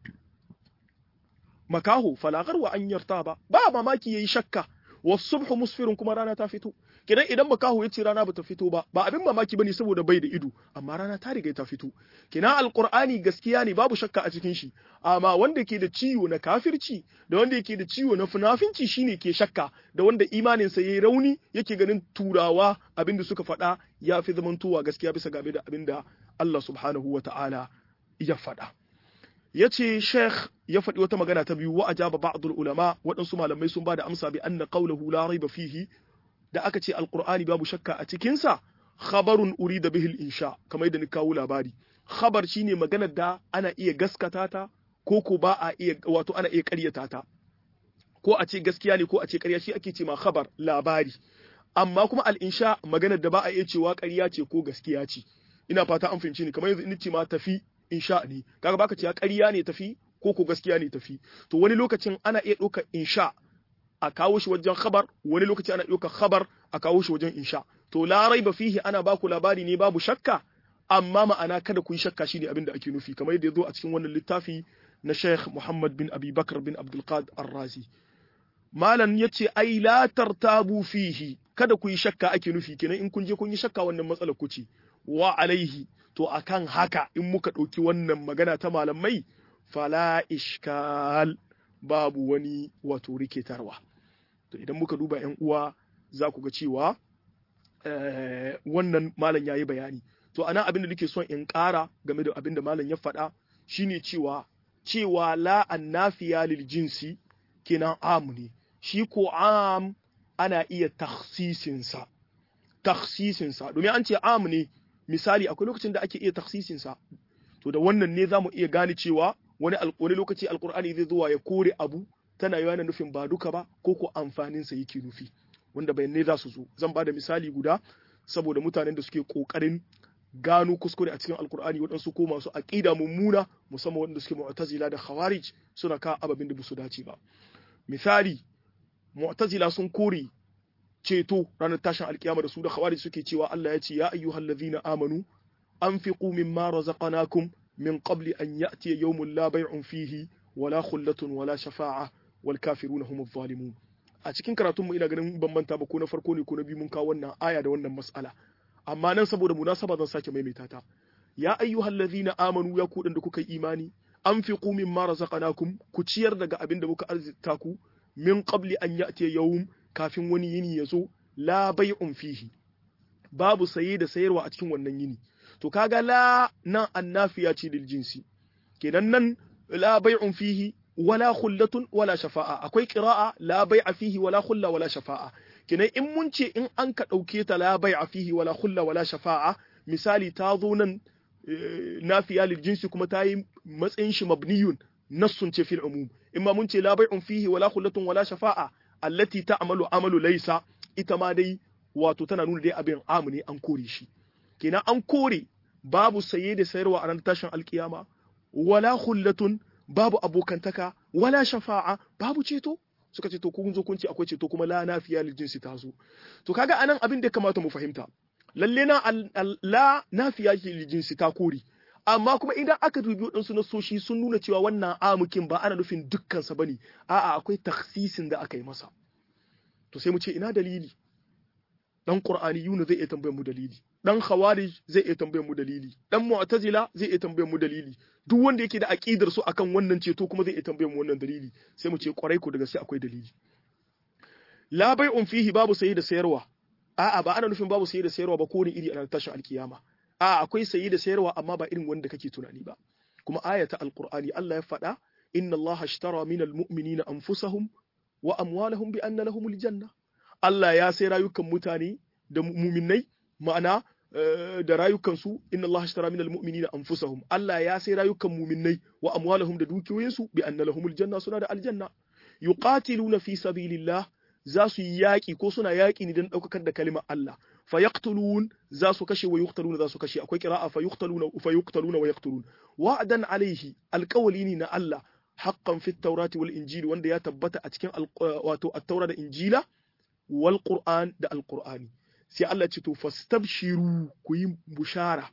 makaho falagar wa an yarta ba mamaki yayi shakka wasubhu musfirun kuma rana ta fito kidan idan makaho yace rana bata fito ba abin mamaki bane saboda bai da ido amma rana ta riga ta fito kidan alqur'ani gaskiya ne babu shakka a cikin shi amma wanda ke da ciwo na kafirci da wanda yake da ciwo na funafinci shine ke shakka da wanda imanin sa yayi rauni yake ganin turawa abinda suka faɗa yafi zamantowa gaskiya bisa ga abinda Allah subhanahu wata'ala ya faɗa yace sheikh ya faɗi wata magana ta biyu wa ajaba ba'dul ulama waɗansu malamai sun bada amsa bi anna qawluhu la raiba fihi da aka ce alqur'ani babu shakka a cikin sa khabarun urida bihi al-insha kamar yadda ni kawo labari khabar shine maganar da ana iya gaskata ta ko ba a iya wato ana iya ƙaryata ta ko a ce gaskiya ne ko a ce ƙarya shi ake ce ma khabar labari amma kuma al-insha maganar da ba a iya cewa ƙarya ce ko gaskiya ce ina fata an fahimci ni kamar yanzu in ce ma tafi insha ne kaga baka cewa ƙarya ne tafi ko gaskiya ne tafi to wani lokacin ana iya ɗaukar insha a kawo shi wajen khabar wani lokaci ana ɗaukar khabar a kawo shi wajen insha to la raiba fihi ana baku labari ne babu shakka amma ma'ana kada ku yi shakka shine abin da ake nufi kamar yadda ya zo a cikin wannan littafi na Sheikh Muhammad bin Abi Bakr bin Abdul Qadir Ar-Razi malan yace ai la tartabu fihi kada ku yi shakka ake nufi kenan in kun je kun yi shakka wannan matsalar ku ce wa alaihi to akan haka in muka ɗauki wannan magana ta malamai fala ishkal babu wani wato rikitarwa to idan muka duba ƴan uwa za ku ga cewa wannan malam yayi bayani to ana abin da nake son in ƙara game da abin da malam ya faɗa shine cewa la annafiya lil jinsi kenan am ne shi ko am ana iya takhsisin sa domin an ce am ne misali akwai lokacin da ake iya takhsisin sa to da wannan ne zamu iya gane cewa wani lokaci alqur'ani zai zuwa ya kore abu tana yana nufin ba duka ba ko ko amfanin sa yake nufi wanda bayanai za su zo zan bada misali guda saboda mutanen da suke kokarin gano kuskure a cikin alqur'ani waɗansu ko masu aqida mummuna musamman waɗanda suke mu'tazila da khawarij suna ka ababin da ba su dace ba misali mu'tazila sun kore ceto ranar tashin alkiyama da su da khawarij suke cewa Allah ya ce ya ayyuhallazina amanu anfiqu mimma razaqnakum min qabli an ya'tiya yawmun la bay'un fihi wala khullatun wala shafa'a wal kafiruna humuz zalimun a cikin karatun mu ina ganin ban manta ba ko na farko ne ko na biyu mun kawo wannan aya da wannan mas'ala amma nan saboda munasaba zan sake maimaita ta ya ayyuhallazina amanu ya ku da kuka yi imani anfiqu mimma razaqnakum ku ciyar daga abin da muka arzita ku min qabli an ya'tiya yawm kafin wani yini ya zo la bai'un fihi babu saye da sayarwa a cikin wannan yini to kaga la nan annafiya ce lil jinsi kenan nan la bai'un fihi wala khullatun wala shafa'a akwai qira'a la bai'a fihi wala khulla wala shafa'a kenan in mun ce in an ka dauke ta la bai'a fihi wala khulla wala shafa'a misali ta zo nan nafiya lil jinsi kuma ta yi matsayin shi mabniyun nassun ce fil umum imma mun ce la bai'un fihi wala khullatun wala shafa'a allati ta'malu amalu laysa ita ma dai wato tana nuna dai abin amu ne an kore shi kenan an kore babu saye da sayarwa a ranar tashin alkiyama wala khullatun babu abokantaka wala shafa'a babu ceto suka ce to kun zo kun ce akwai ceto kuma la nafiya lil jinsi ta zo to kaga anan abin da kamata mu fahimta lalle na la nafiya lil jinsi ta kore amma kuma idan aka dubi waɗansu nasoshi sun nuna cewa wannan amukin ba ana nufin dukkansa bane a'a akwai takhsisin da aka yi masa to sai mu ce ina dalili dan qur'aniyuna zai iya tambayar mu dalili dan khawarij zai iya tambayar mu dalili dan mu'tazila zai iya tambayar mu dalili duk wanda yake da aqidar su akan wannan ceto kuma zai iya tambayar mu wannan dalili sai mu ce kwarai ko daga sai akwai dalili la bai'un fihi babu sayi da sayarwa a'a ba ana nufin babu sayi da sayarwa ba ko ne iri a tashin alkiyama a'a akwai sayi da sayarwa amma ba irin wanda kake tunani ba kuma ayata alqur'ani Allah ya faɗa inna Allah ashtara minal mu'minina anfusahum wa amwalahum bi anna lahumul janna Allah ya sai rayukan mutane da mu'minai ma'ana da rayukansu inna Allah ashtara minal mu'minina anfusahum Allah ya sai rayukan mu'minai wa amwalahum da dukiyoyinsu bi anna lahumul janna suna da aljanna yuqatiluna fi sabilillah za su yi yaƙi ko suna yaƙi ne don ɗaukakar da kalimar Allah fa yaqtulun za su kashe wa yuqtaluna za su kashe akwai qira'a fa yuqtaluna wa yaqtulun wa'dan alaihi alqawli ne na Allah haqqan fit tawrati wal injili wanda ya tabbata a cikin wato at-taura da injila wal qur'an da al-qur'ani sai Allah ce to fastabshiru ku yi bushara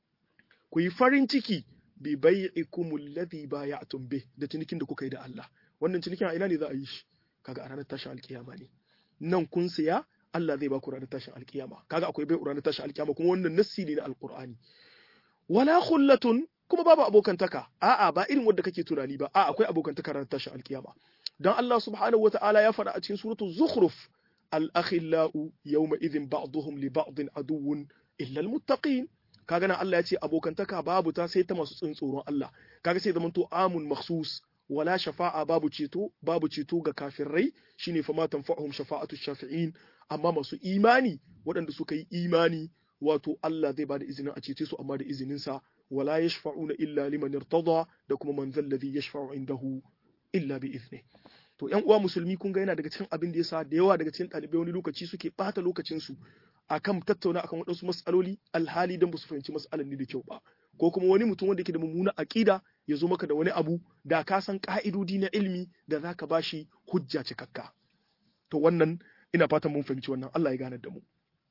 ku yi farin ciki bi bai'ikum alladhi bay'atum bih da cinikin da kuka yi da Allah wannan cinikin a ina ne za a yi shi kaga a ranar tashin alkiyama ne nan kun siya Allah zai ba ku ranar tashin alkiyama kaga akwai bai ranar tashin alkiyama kuma wannan nassi ne na alqur'ani wala khullatun kuma babu abokantaka a'a ba irin wanda kake tunani ba a'a akwai abokantaka ranar tashin alkiyama dan Allah subhanahu wata'ala ya faɗa a cikin suratul zukhruf al-akhillau yawma idhin ba'dhum li ba'din aduwwun illa al-muttaqin kaga nan Allah ya ce abokantaka babu ta sai ta masu tsoron Allah kaga sai zamanto amun makhsus wala shafa'a babu ceto ga kafirai shine fa ma tanfa'uhum shafa'atu shafi'in amma masu imani waɗanda suka yi imani wato Allah zai bada izinin a cece su amma da izinin sa wala yashfa'una illa liman irtada da kuma man zal ladhi yashfa'u indahu illa bi izni to ƴan uwa musulmi kun ga yana daga cikin abin da yasa da yawa daga cikin ɗalibai wani lokaci suke bata lokacin su akan tattauna akan waɗansu mas'aloli alhali dan ba su fahimci mas'alan ne da kyau ba ko kuma wani mutum wanda yake da mummuna aqida ya zo maka da wani abu da ka san ka'idodi na ilmi da zaka bashi hujja cikakka to wannan ina fatan mun fahimci wannan Allah ya ganar da mu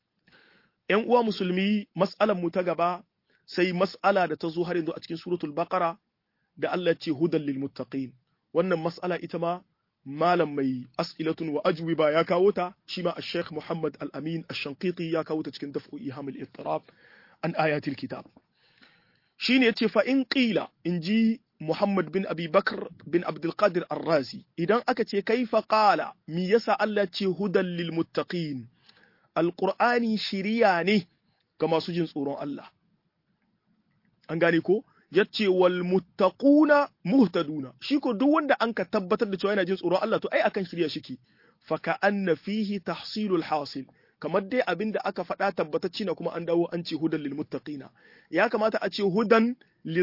ƴan uwa musulmi mas'alan mu ta gaba sai mas'ala da ta zo har yanzu a cikin suratul baqara da Allah ya ce hudan lil muttaqin wannan mas'ala ita ma malam mai as'ilatun wa ajwiba ya kawo ta shi ma al-Sheikh Muhammad Al-Amin Ash-Shanqiti ya kawo ta cikin daf'u iham al-ittirab an ayatil kitab shine yace fa in qila inji Muhammad bin Abi Bakr bin Abdul Qadir Ar-Razi idan aka ce kaifa qala mi yasa Allah ce hudan lil muttaqin al-Qur'ani shiriya ne ga masu jin tsoron Allah an gane ko yace wal muttaquna muhtaduna shi ko duk wanda an ka tabbatar da cewa yana jin tsoron Allah to ai akan shirya shike fa ka anna fihi tahsilul hasil kamar dai abinda aka faɗa tabbatacci na kuma an dawo an ce hudan lil muttaqina ya kamata a ce hudan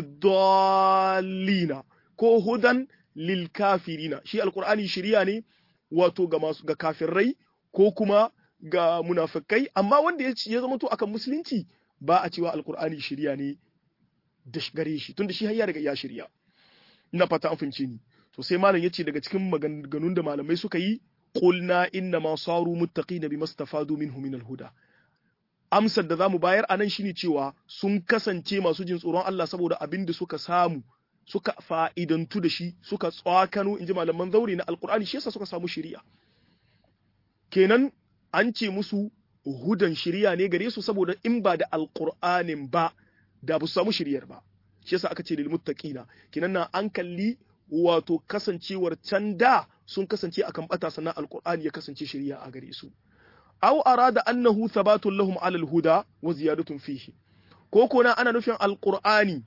lidallina ko hudan lil kafirina shi alqur'ani shiriya ne wato ga masu ga kafirai ko kuma ga munafikai amma wanda ya zama to akan musulunci ba a cewa alqur'ani shiriya ne da gare shi tunda shi har ya riga ya shirya ina fata an fahimce ni to sai malam yace daga cikin maganganun da malamai suka yi qulna inna ma saru muttaqina bimastafadu minhu min alhuda amsar da zamu bayar anan shine cewa sun kasance masu jin tsoron Allah saboda abin da suka samu suka fa'idantu da shi suka tsakano inji malaman zauri na alqur'ani shi yasa suka samu shari'a kenan an ce musu hudan shari'a ne gare su saboda in ba da alqur'anin ba da ba su samu shiryar ba shi yasa aka ce lil muttaqina kinan nan an kalli wato kasancewar can da sun kasance akan bata sannan alqur'ani ya kasance shiriya a gare su aw arada annahu thabatun lahum ala alhuda wa ziyadatun fihi ko kona ana nufin alqur'ani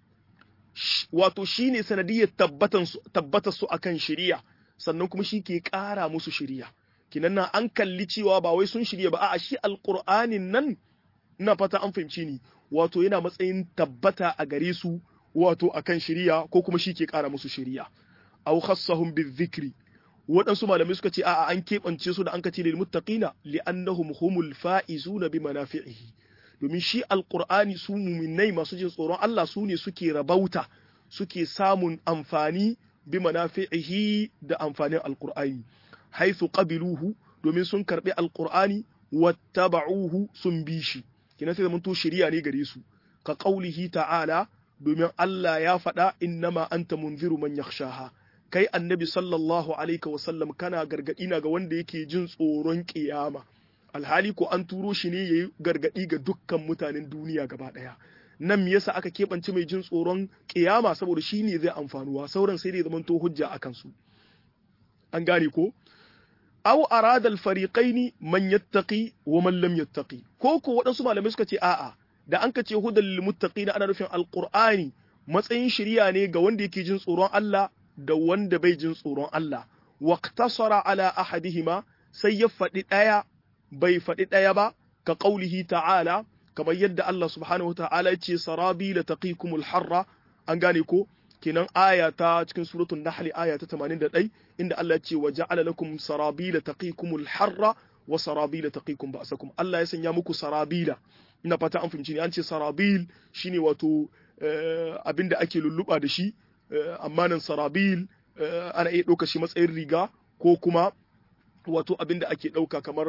wato shine sanadiyar tabbatar su akan shiriya sannan kuma shi ke kara musu shiriya kinan nan an kalli cewa ba wai sun shirya ba a'a shi alqur'anin nan ina fata an fahimci ni wato yana matsayin tabbata a gare su wato akan shiriya ko kuma shi ke ƙara musu shiriya aw khassahum bizikri waɗansu malamai suka ce a'a an keɓance su da an kace lil muttaqina li'annahum humul faizuna bi manafi'ihi domin shi alqur'ani su mu'minai masu jin tsoron Allah su ne suke rabauta suke samun amfani bi manafi'ihi da amfanin alqur'ani haythu qabiluhu domin sun karbi alqur'ani wattaba'uhu sun bi shi kina sai zamanto shari'a ne gare su ka qaulihi ta'ala domin Allah ya faɗa innama anta munziru man yakhshaha kai annabi sallallahu alaihi wa sallam kana gargadi na ga wanda yake jin tsoron kiyama alhali ko an turo shi ne yayi gargadi ga dukkan mutanen duniya gaba daya nan me yasa aka kebance mai jin tsoron kiyama saboda shi ne zai amfanuwa sauran sai dai zamanto hujja akan su an gane ko aw arada al-fariqaini man yattaqi wa man lam yattaqi ko waɗansu malamai suka ce a'a da an kace hudal lil muttaqina ana nufin alqur'ani matsayin shiriya ne ga wanda yake jin tsoron Allah da wanda bai jin tsoron Allah waqtasara ala ahadihima sai ya faɗi ɗaya bai faɗi ɗaya ba ka qaulihi ta'ala kamar yadda Allah subhanahu wa ta'ala ya ce sarabi la taqikumul harra an gane ko kenan aya ta cikin suratul nahl aya ta 81 inda Allah ya ce wa ja'ala lakum sarabila taqikumul harra wa sarabila taqikum ba'sakum Allah ya sanya muku sarabila ina fata an fahimci ne an ce sarabil shine wato abinda ake lulluba da shi amma nan sarabil ana iya ɗauka shi matsayin riga ko kuma wato abinda ake ɗauka kamar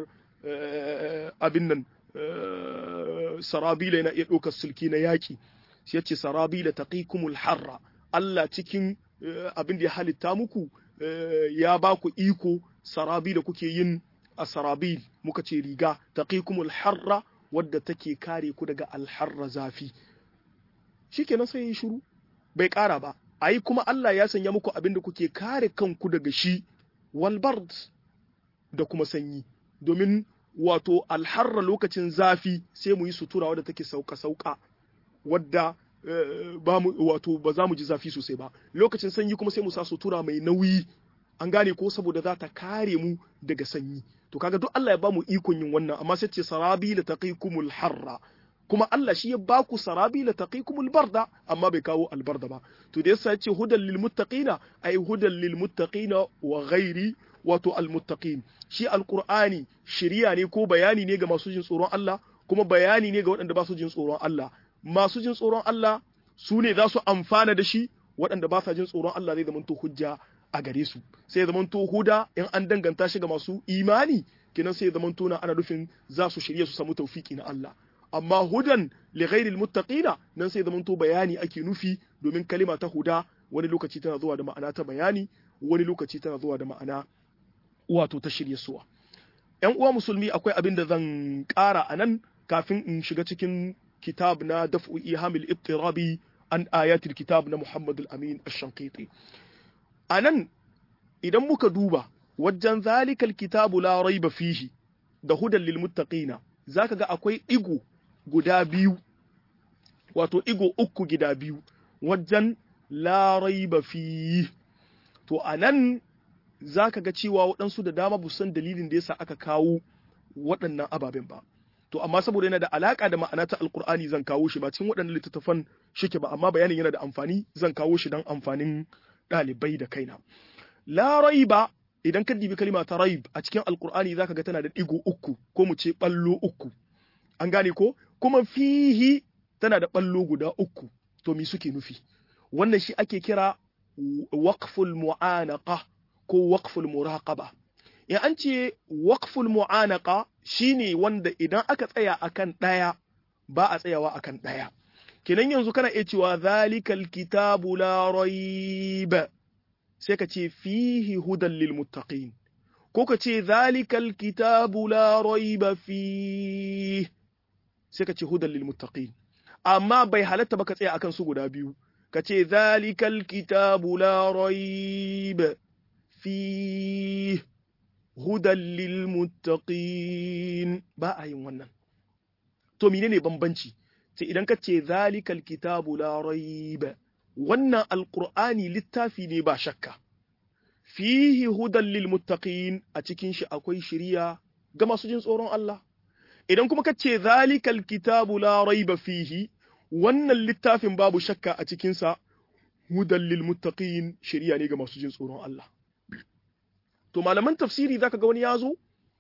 abin nan sarabila yana iya ɗaukar sulki na yaƙi shi yace sarabila taqikumul harra Allah cikin abin da ya halitta muku ya ba ku iko sarabila kuke yin a sarabil muka ce riga taqikumul harra wadda take kare ku daga alharra zafi shikenan sai yi shiru bai ƙara ba ai kuma Allah ya sanya muku abin da kuke kare kanku daga shi wal bard da kuma sanyi domin wato alharra lokacin zafi sai mu yi sutura wadda take sauka wadda ba za mu ji zafi sosai ba lokacin sanyi kuma sai mu sa sutura mai nauyi an gane ko saboda za ta kare mu daga sanyi to kaga duk Allah ya ba mu ikon yin wannan amma sai ce sarabi la taqikumul harra kuma Allah shi ya ba ku sarabi la taqikumul barda amma bai kawo albarda ba to da yasa ya ce hudan lil muttaqina ay hudan lil muttaqina wa ghairi wato almuttaqin shi alqur'ani shiriya ne ko bayani ne ga masu jin tsoron Allah kuma bayani ne ga waɗanda ba su jin tsoron Allah masu jin tsoron Allah su ne za su amfana da shi waɗanda ba sa jin tsoron Allah zai zamanto hujja a gare su sai ya zamanto huda in an danganta shi ga masu imani kenan sai ya zamanto na ana nufin za su shirye su samu tawfiki na Allah amma hudan li ghairil muttaqina nan sai ya zamanto bayani ake nufi domin kalima ta huda wani lokaci tana zuwa da ma'ana ta bayani wani lokaci tana zuwa da ma'ana wato ta shirye suwa ƴan uwa musulmi akwai abin da zan ƙara a nan kafin in shiga cikin kitab na daf'u ihamil ittirabi an ayatul kitab na Muhammad al-Amin ash-Shanqiti anan idan muka duba wajen zalikal kitabu la raiba fihi da hudan lil muttaqina zaka ga akwai igo guda biyu wato igo uku gida biyu wajen la raiba fihi to anan zaka ga cewa waɗansu da dama bu san dalilin da yasa aka kawo waɗannan ababen ba to amma saboda yana da alaka da ma'ana ta alqur'ani zan kawo shi ba cikin waɗannan littattafan shike ba amma bayanin yana da amfani zan kawo shi dan amfanin ɗalibai da kaina la raiba idan ka dibi kalima ta raib a cikin alqur'ani zaka ga tana da digo uku ko mu ce ballo uku an gane ko kuma fihi tana da ballo guda uku to me suke nufi wannan shi ake kira waqful mu'anaqa ko waqful muraqaba in an ce waqful mu'anaqa shine wanda idan aka tsaya akan daya ba a tsayawa akan daya kenan yanzu kana iya cewa zalikal kitabu la raib sai ka ce fihi hudan lil muttaqin ko ka ce zalikal kitabu la raiba fihi sai ka ce hudan lil muttaqin amma bai halatta ba ka tsaya akan su guda biyu ka ce zalikal kitabu la raib fihi hudan lil muttaqin ba a yin wannan to menene bambanci sai idan ka ce zalikal kitabu la raib wannan alqur'ani littafi ne ba shakka fihi hudan lil muttaqin a cikin shi akwai shiriya ga masu jin tsoron Allah idan kuma ka ce zalikal kitabu la raiba fihi wannan littafin babu shakka a cikin sa hudan lil muttaqin shiriya ne ga masu jin tsoron Allah to malaman tafsiri zaka ga wani yazo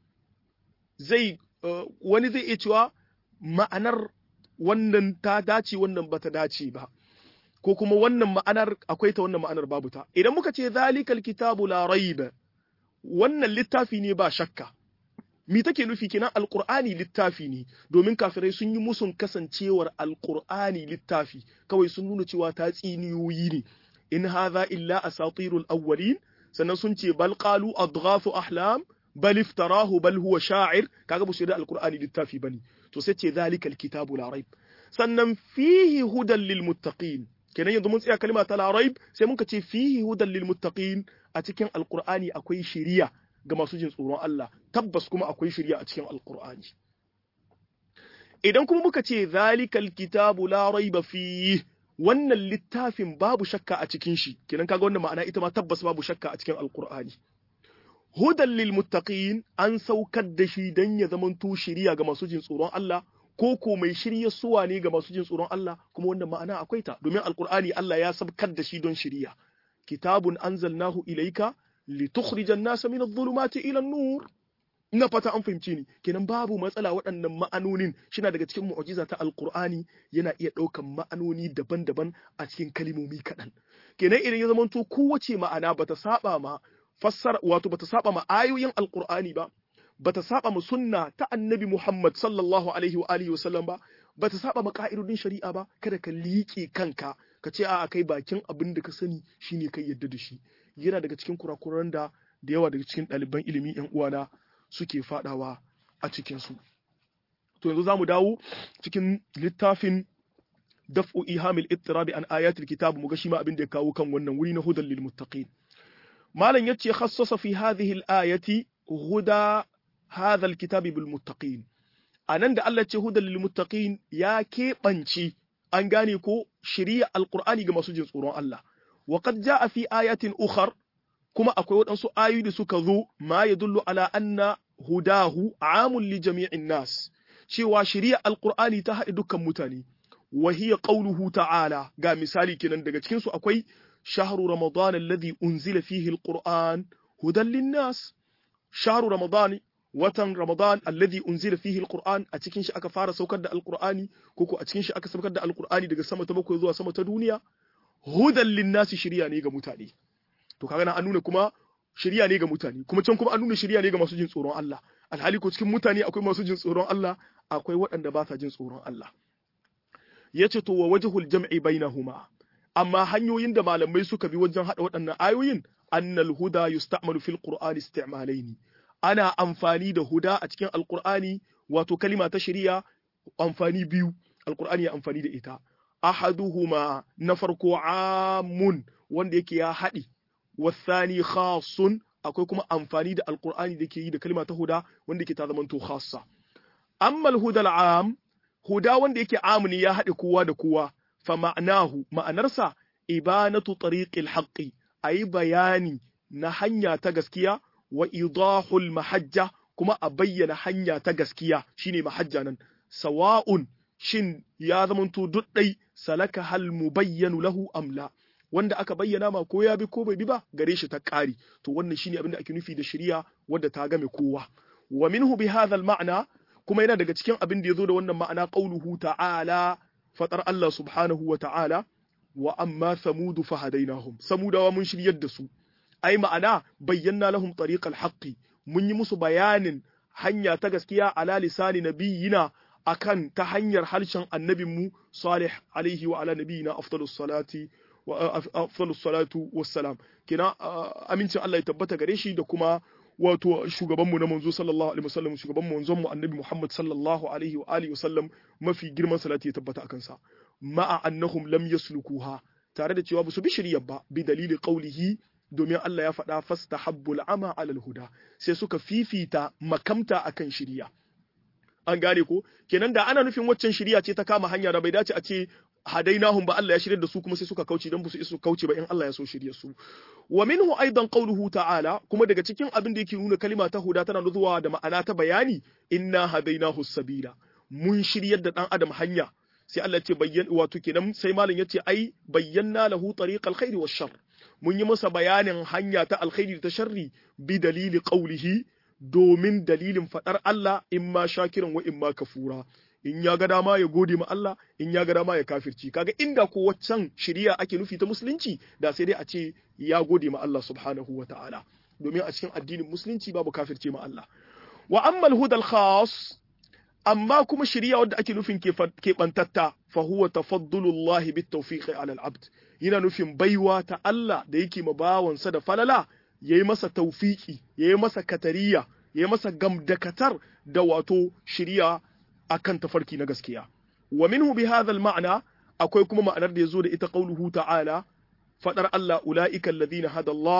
wani zai iya cewa ma'anar wannan ta dace wannan bata dace ba ko kuma wannan ma'anar akwai ta wannan ma'anar babu ta idan muka ce zalikal kitabu la raiba wannan littafi ne ba shakka me take nufi kenan alqur'ani littafi ne domin kafirai sun yi musun kasancewar alqur'ani littafi kawai sun nuna cewa ta tsiniyoyi ne in hadha illa asatirul awwalin sannan sun ce bal qalu adghafu ahlam bal iftarahu bal huwa sha'ir kaga busu da alqur'ani littafi bane to sai ce zalikal kitabu la raib sannan fihi hudan lil muttaqin kenan yanzu mun tsaya kalma ta la raib sai muka ce fihi hudan lil muttaqin a cikin alqur'ani akwai shiriya ga masu jin tsoron Allah tabbas kuma akwai shiriya a cikin alqur'ani idan kuma muka ce zalikal kitabu la raiba fi wannan littafin babu shakka a cikin shi kenan kaga wannan ma'ana ita ma tabbas babu shakka a cikin alqur'ani hudan lil muttaqin an saukar da shi dan ya zamanto shiriya ga masu jin tsoron Allah ko mai shirye suwa ne ga masu jin tsoron Allah kuma wannan ma'ana akwai ta domin alqur'ani Allah ya sabkar da shi don shiriya kitabun anzalnahu ilayka litukhrijan nasa min adh-dhulumati ila an-nur ina fata an fahimci ni kenan babu matsala waɗannan ma'anonin shina daga cikin mu'jiza ta alqur'ani yana iya ɗaukan ma'anoni daban-daban a cikin kalmomi kaɗan kenan idan ya zamanto kowace ma'ana bata saba ma fassara wato bata saba ma ayoyin alqur'ani ba bata saba ma sunna ta annabi Muhammad sallallahu alaihi wa alihi wasallam ba bata saba ma ka'idodin shari'a ba kada ka liƙe kanka ka ce a'a kai bakin abin da ka sani shine kai yadda da shi yana daga cikin kurakuran da yawa daga cikin ɗaliban ilimi ƴan uwana suke fadawa a cikin su to yanzu zamu dawo cikin littafin daf'u ihamil ittirabi an ayatil kitab mu ga shi ma abin da ya kawo kan wannan wuri na hudan lil muttaqin malan yace khassasa fi hadhihi al ayati huda hadha al kitabi bil muttaqin anan da Allah ce hudan lil muttaqin ya keɓance an gane ko shari'a alqur'ani ga masu jin tsoron Allah wa qad jaa fi ayatin ukhar kuma akwai waɗansu ayoyi da suka zo ma yadullu ala anna hudahu amun li jami'in nas cewa shari'a alqur'ani ta haɗe dukkan mutane wa hiya qawluhu ta'ala ga misali kenan daga cikin su akwai shahru ramadan alladhi unzila fihi alqur'an hudan lin nas shahru ramadan watan Ramadan alladhi unzila fihi alquran a cikin shi aka fara saukar da alqurani koko a cikin shi aka saukar da alqurani daga sama ta bakwai zuwa sama ta duniya hudan linnasi shiriya ne ga mutane to kaga nan an nuna kuma shiriya ne ga mutane kuma can kuma an nuna shiriya ne ga masu jin tsoron Allah alhali ko cikin mutane akwai masu jin tsoron Allah akwai waɗanda ba sa jin tsoron Allah yace to wa wajhul jam'i bainahuma amma hanyoyin da malamai suka bi wajen hada waɗannan ayoyin annal huda yusta'malu fil qur'ani istimalaini ana amfani da huda a cikin alqur'ani wato kalima ta shari'a amfani biyu alqur'ani ya amfani da ita ahaduhuma na farko amun wanda yake ya haɗi wasani khasun akwai kuma amfani da alqur'ani da ke yi da kalima ta huda wanda yake ta zamanto khassa amma alhuda al'am huda wanda yake amuni ya haɗe kowa da kowa fa ma'anahu ma'anarsa ibanatu tariqil haqqi ayi bayani na hanya ta gaskiya wa idahul mahajja kuma a bayyana hanya ta gaskiya shine mahajja nan sawa'un shin ya zamanto duddai salaka hal mubayyanu lahu amla wanda aka bayyana ma ko ya bi ko bai bi ba gare shi ta ƙari to wannan shine abin da ake nufi da shari'a wadda ta game kowa wa minhu bi hadha al ma'na kuma yana daga cikin abin da yazo da wannan ma'ana qauluhu ta'ala fatar Allah subhanahu wa ta'ala wa amma samudu fahadainahum samudawa mun shiryar da su ai ma'ana bayyana lahum tariqal haqqi mun yi musu bayanin hanya ta gaskiya ala lisani nabiyina akan ta hanyar harshen annabinmu salih alaihi wa ala nabiyina afdalus salatu wassalam kina amincin Allah ya tabbata gare shi da kuma wato shugabanmu na manzo sallallahu alaihi wasallam shugaban manzon mu annabi Muhammad sallallahu alaihi wa alihi wasallam mafi girman salati ya tabbata akan sa ma'a annahum lam yaslukuha tare da cewa ba su bi shiriyar ba bi dalili qawlihi domin Allah ya faɗa fastahabbul ama alal huda sai suka fifita makamta akan shiriya an gane ko kenan da ana nufin waccan shiriya ce ta kama hanya da bai dace a ce hadainahum ba Allah ya shirye da su kuma sai suka kauce dan su isu kauce ba in Allah ya so shirye su wa minhu aidan qawluhu ta'ala kuma daga cikin abin da yake nuna kalima ta huda tana zuwa da ma'ana ta bayani inna hadainahu sabila mun shiryar da dan adam hanya sai Allah ya ce bayyana wato kenan sai malam yace ai bayyana lahu tariqal khairi wash shar mun yi masa bayanin hanya ta alkhairi ta sharri bi dalili qawlihi domin dalilin fadar Allah imma shakiran wa imma kafura in ya ga dama ya gode ma Allah in ya ga dama ya kafirci kaga inda ko waccan shari'a ake nufi ta musulunci da sai dai a ce ya gode ma Allah subhanahu wa ta'ala domin a cikin addinin musulunci babu kafirce ma Allah wa amma al-huda al-khas amma kuma shari'a wadda ake nufin keɓantatta fa huwa tafaddulullahi bit tawfiqi ala al-abd yana nufin baiwa ta Allah da yake ma bawansa da falala yayi masa tawfiki yayi masa katariya yayi masa gamdakatar da wato shari'a akan tafarki na gaskiya wa minhu bi hadha al-ma'na akwai kuma ma'anar da yazo da ita qauluhu ta'ala fadar Allah ulaika alladhina hada Allah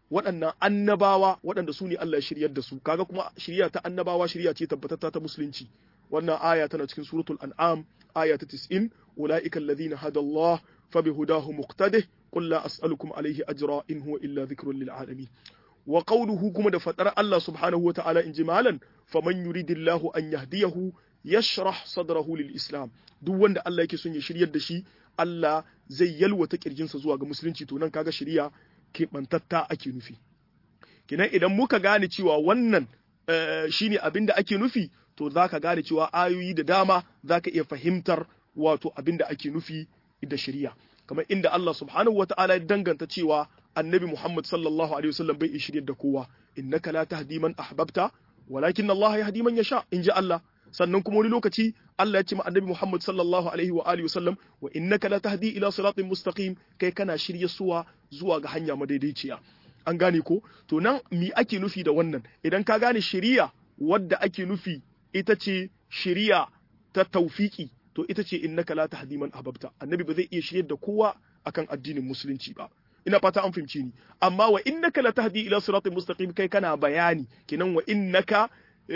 waɗannan annabawa waɗanda su ne Allah ya shiryar da su kaga kuma shiriya ta annabawa shiriya ce tabbatatta ta musulunci wannan aya tana cikin suratul an'am aya ta 90 ulaika alladhina hada Allah fabihudahu muqtadih qul la as'alukum alayhi ajra in huwa illa dhikrun lil alamin wa qawluhu kuma da fadar Allah subhanahu wa ta'ala in jimalan faman yuridillahu an yahdiyahu yashrah sadrahu lil islam duk wanda Allah yake son ya shiryar da shi Allah zai yalwata kirjinsa zuwa ga musulunci to nan kaga shiriya keɓantatta ake nufi kinan idan muka gane cewa wannan shine abin da ake nufi to zaka gane cewa ayoyi da dama zaka iya fahimtar wato abin da ake nufi da shiriya kamar inda Allah subhanahu wata'ala ya danganta cewa annabi Muhammad sallallahu alaihi wasallam bai shiryar da kowa innaka la tahdi man ahbabta walakin Allah yahdi man yasha inji Allah sannan kuma wani lokaci Allah ya ce ma annabi Muhammad sallallahu alaihi wa alihi wasallam wa innaka la tahdi ila siratin mustaqim kai kana shirye suwa zuwa ga hanya madaidaiciya an gane ko to nan mi ake nufi da wannan idan ka gane shiriya wadda ake nufi ita ce shiriya ta tawfiki to ita ce innaka la tahdi man ahbabta annabi ba zai iya shiryar da kowa akan addinin musulunci ba ina fata an fahimci ni amma wa innaka la tahdi ila siratin mustaqim kai kana bayani kinan wa innaka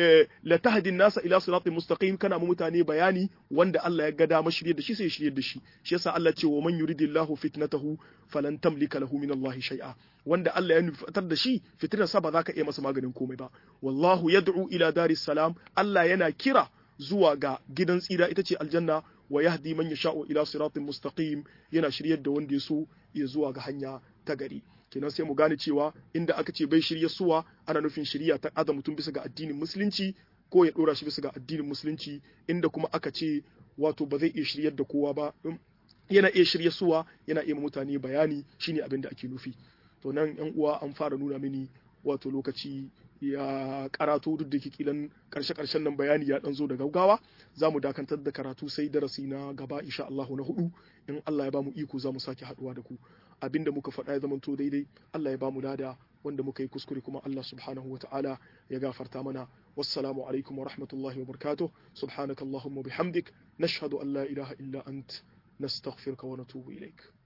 la tahdi an-nasa ila siratin mustaqim kana mu mutane bayani wanda Allah ya ga dama shirye da shi sai shirye da shi shi yasa Allah ce wa man yuridillahu fitnatahu falan tamlika lahu min Allah shay'a wanda Allah ya nufatar da shi fitnar sa ba za ka iya masa maganin komai ba wallahu yad'u ila daris salam Allah yana kira zuwa ga gidan tsira ita ce aljanna wa yahdi man yasha'u ila siratin mustaqim yana shiryar da wanda ya so ya zuwa ga hanya ta gari kenan sai mu gane cewa inda aka ce bai shirye suwa ana nufin shiriya ta aza mutum bisa ga addinin musulunci ko ya dora shi bisa ga addinin musulunci inda kuma aka ce wato ba zai iya shiryar da kowa ba yana iya shirye suwa yana iya mutane bayani shine abin da ake nufi to nan yan uwa an fara nuna mini wato lokaci ya karato duk da kilan karshen nan bayani ya dan zo da gaugawa za mu dakantar da karatu sai darasi na gaba insha Allah na 4 in Allah ya bamu iko za mu sake haduwa da ku abinda muka faɗa ya zamanto daidai Allah ya bamu lada wanda muka yi kuskure kuma Allah subhanahu wataala ya gafarta mana wassalamu alaikum wa rahmatullahi wa barakatuh subhanakallahumma bihamdik nashhadu an la ilaha illa ant nastaghfiruka wa natubu ilaik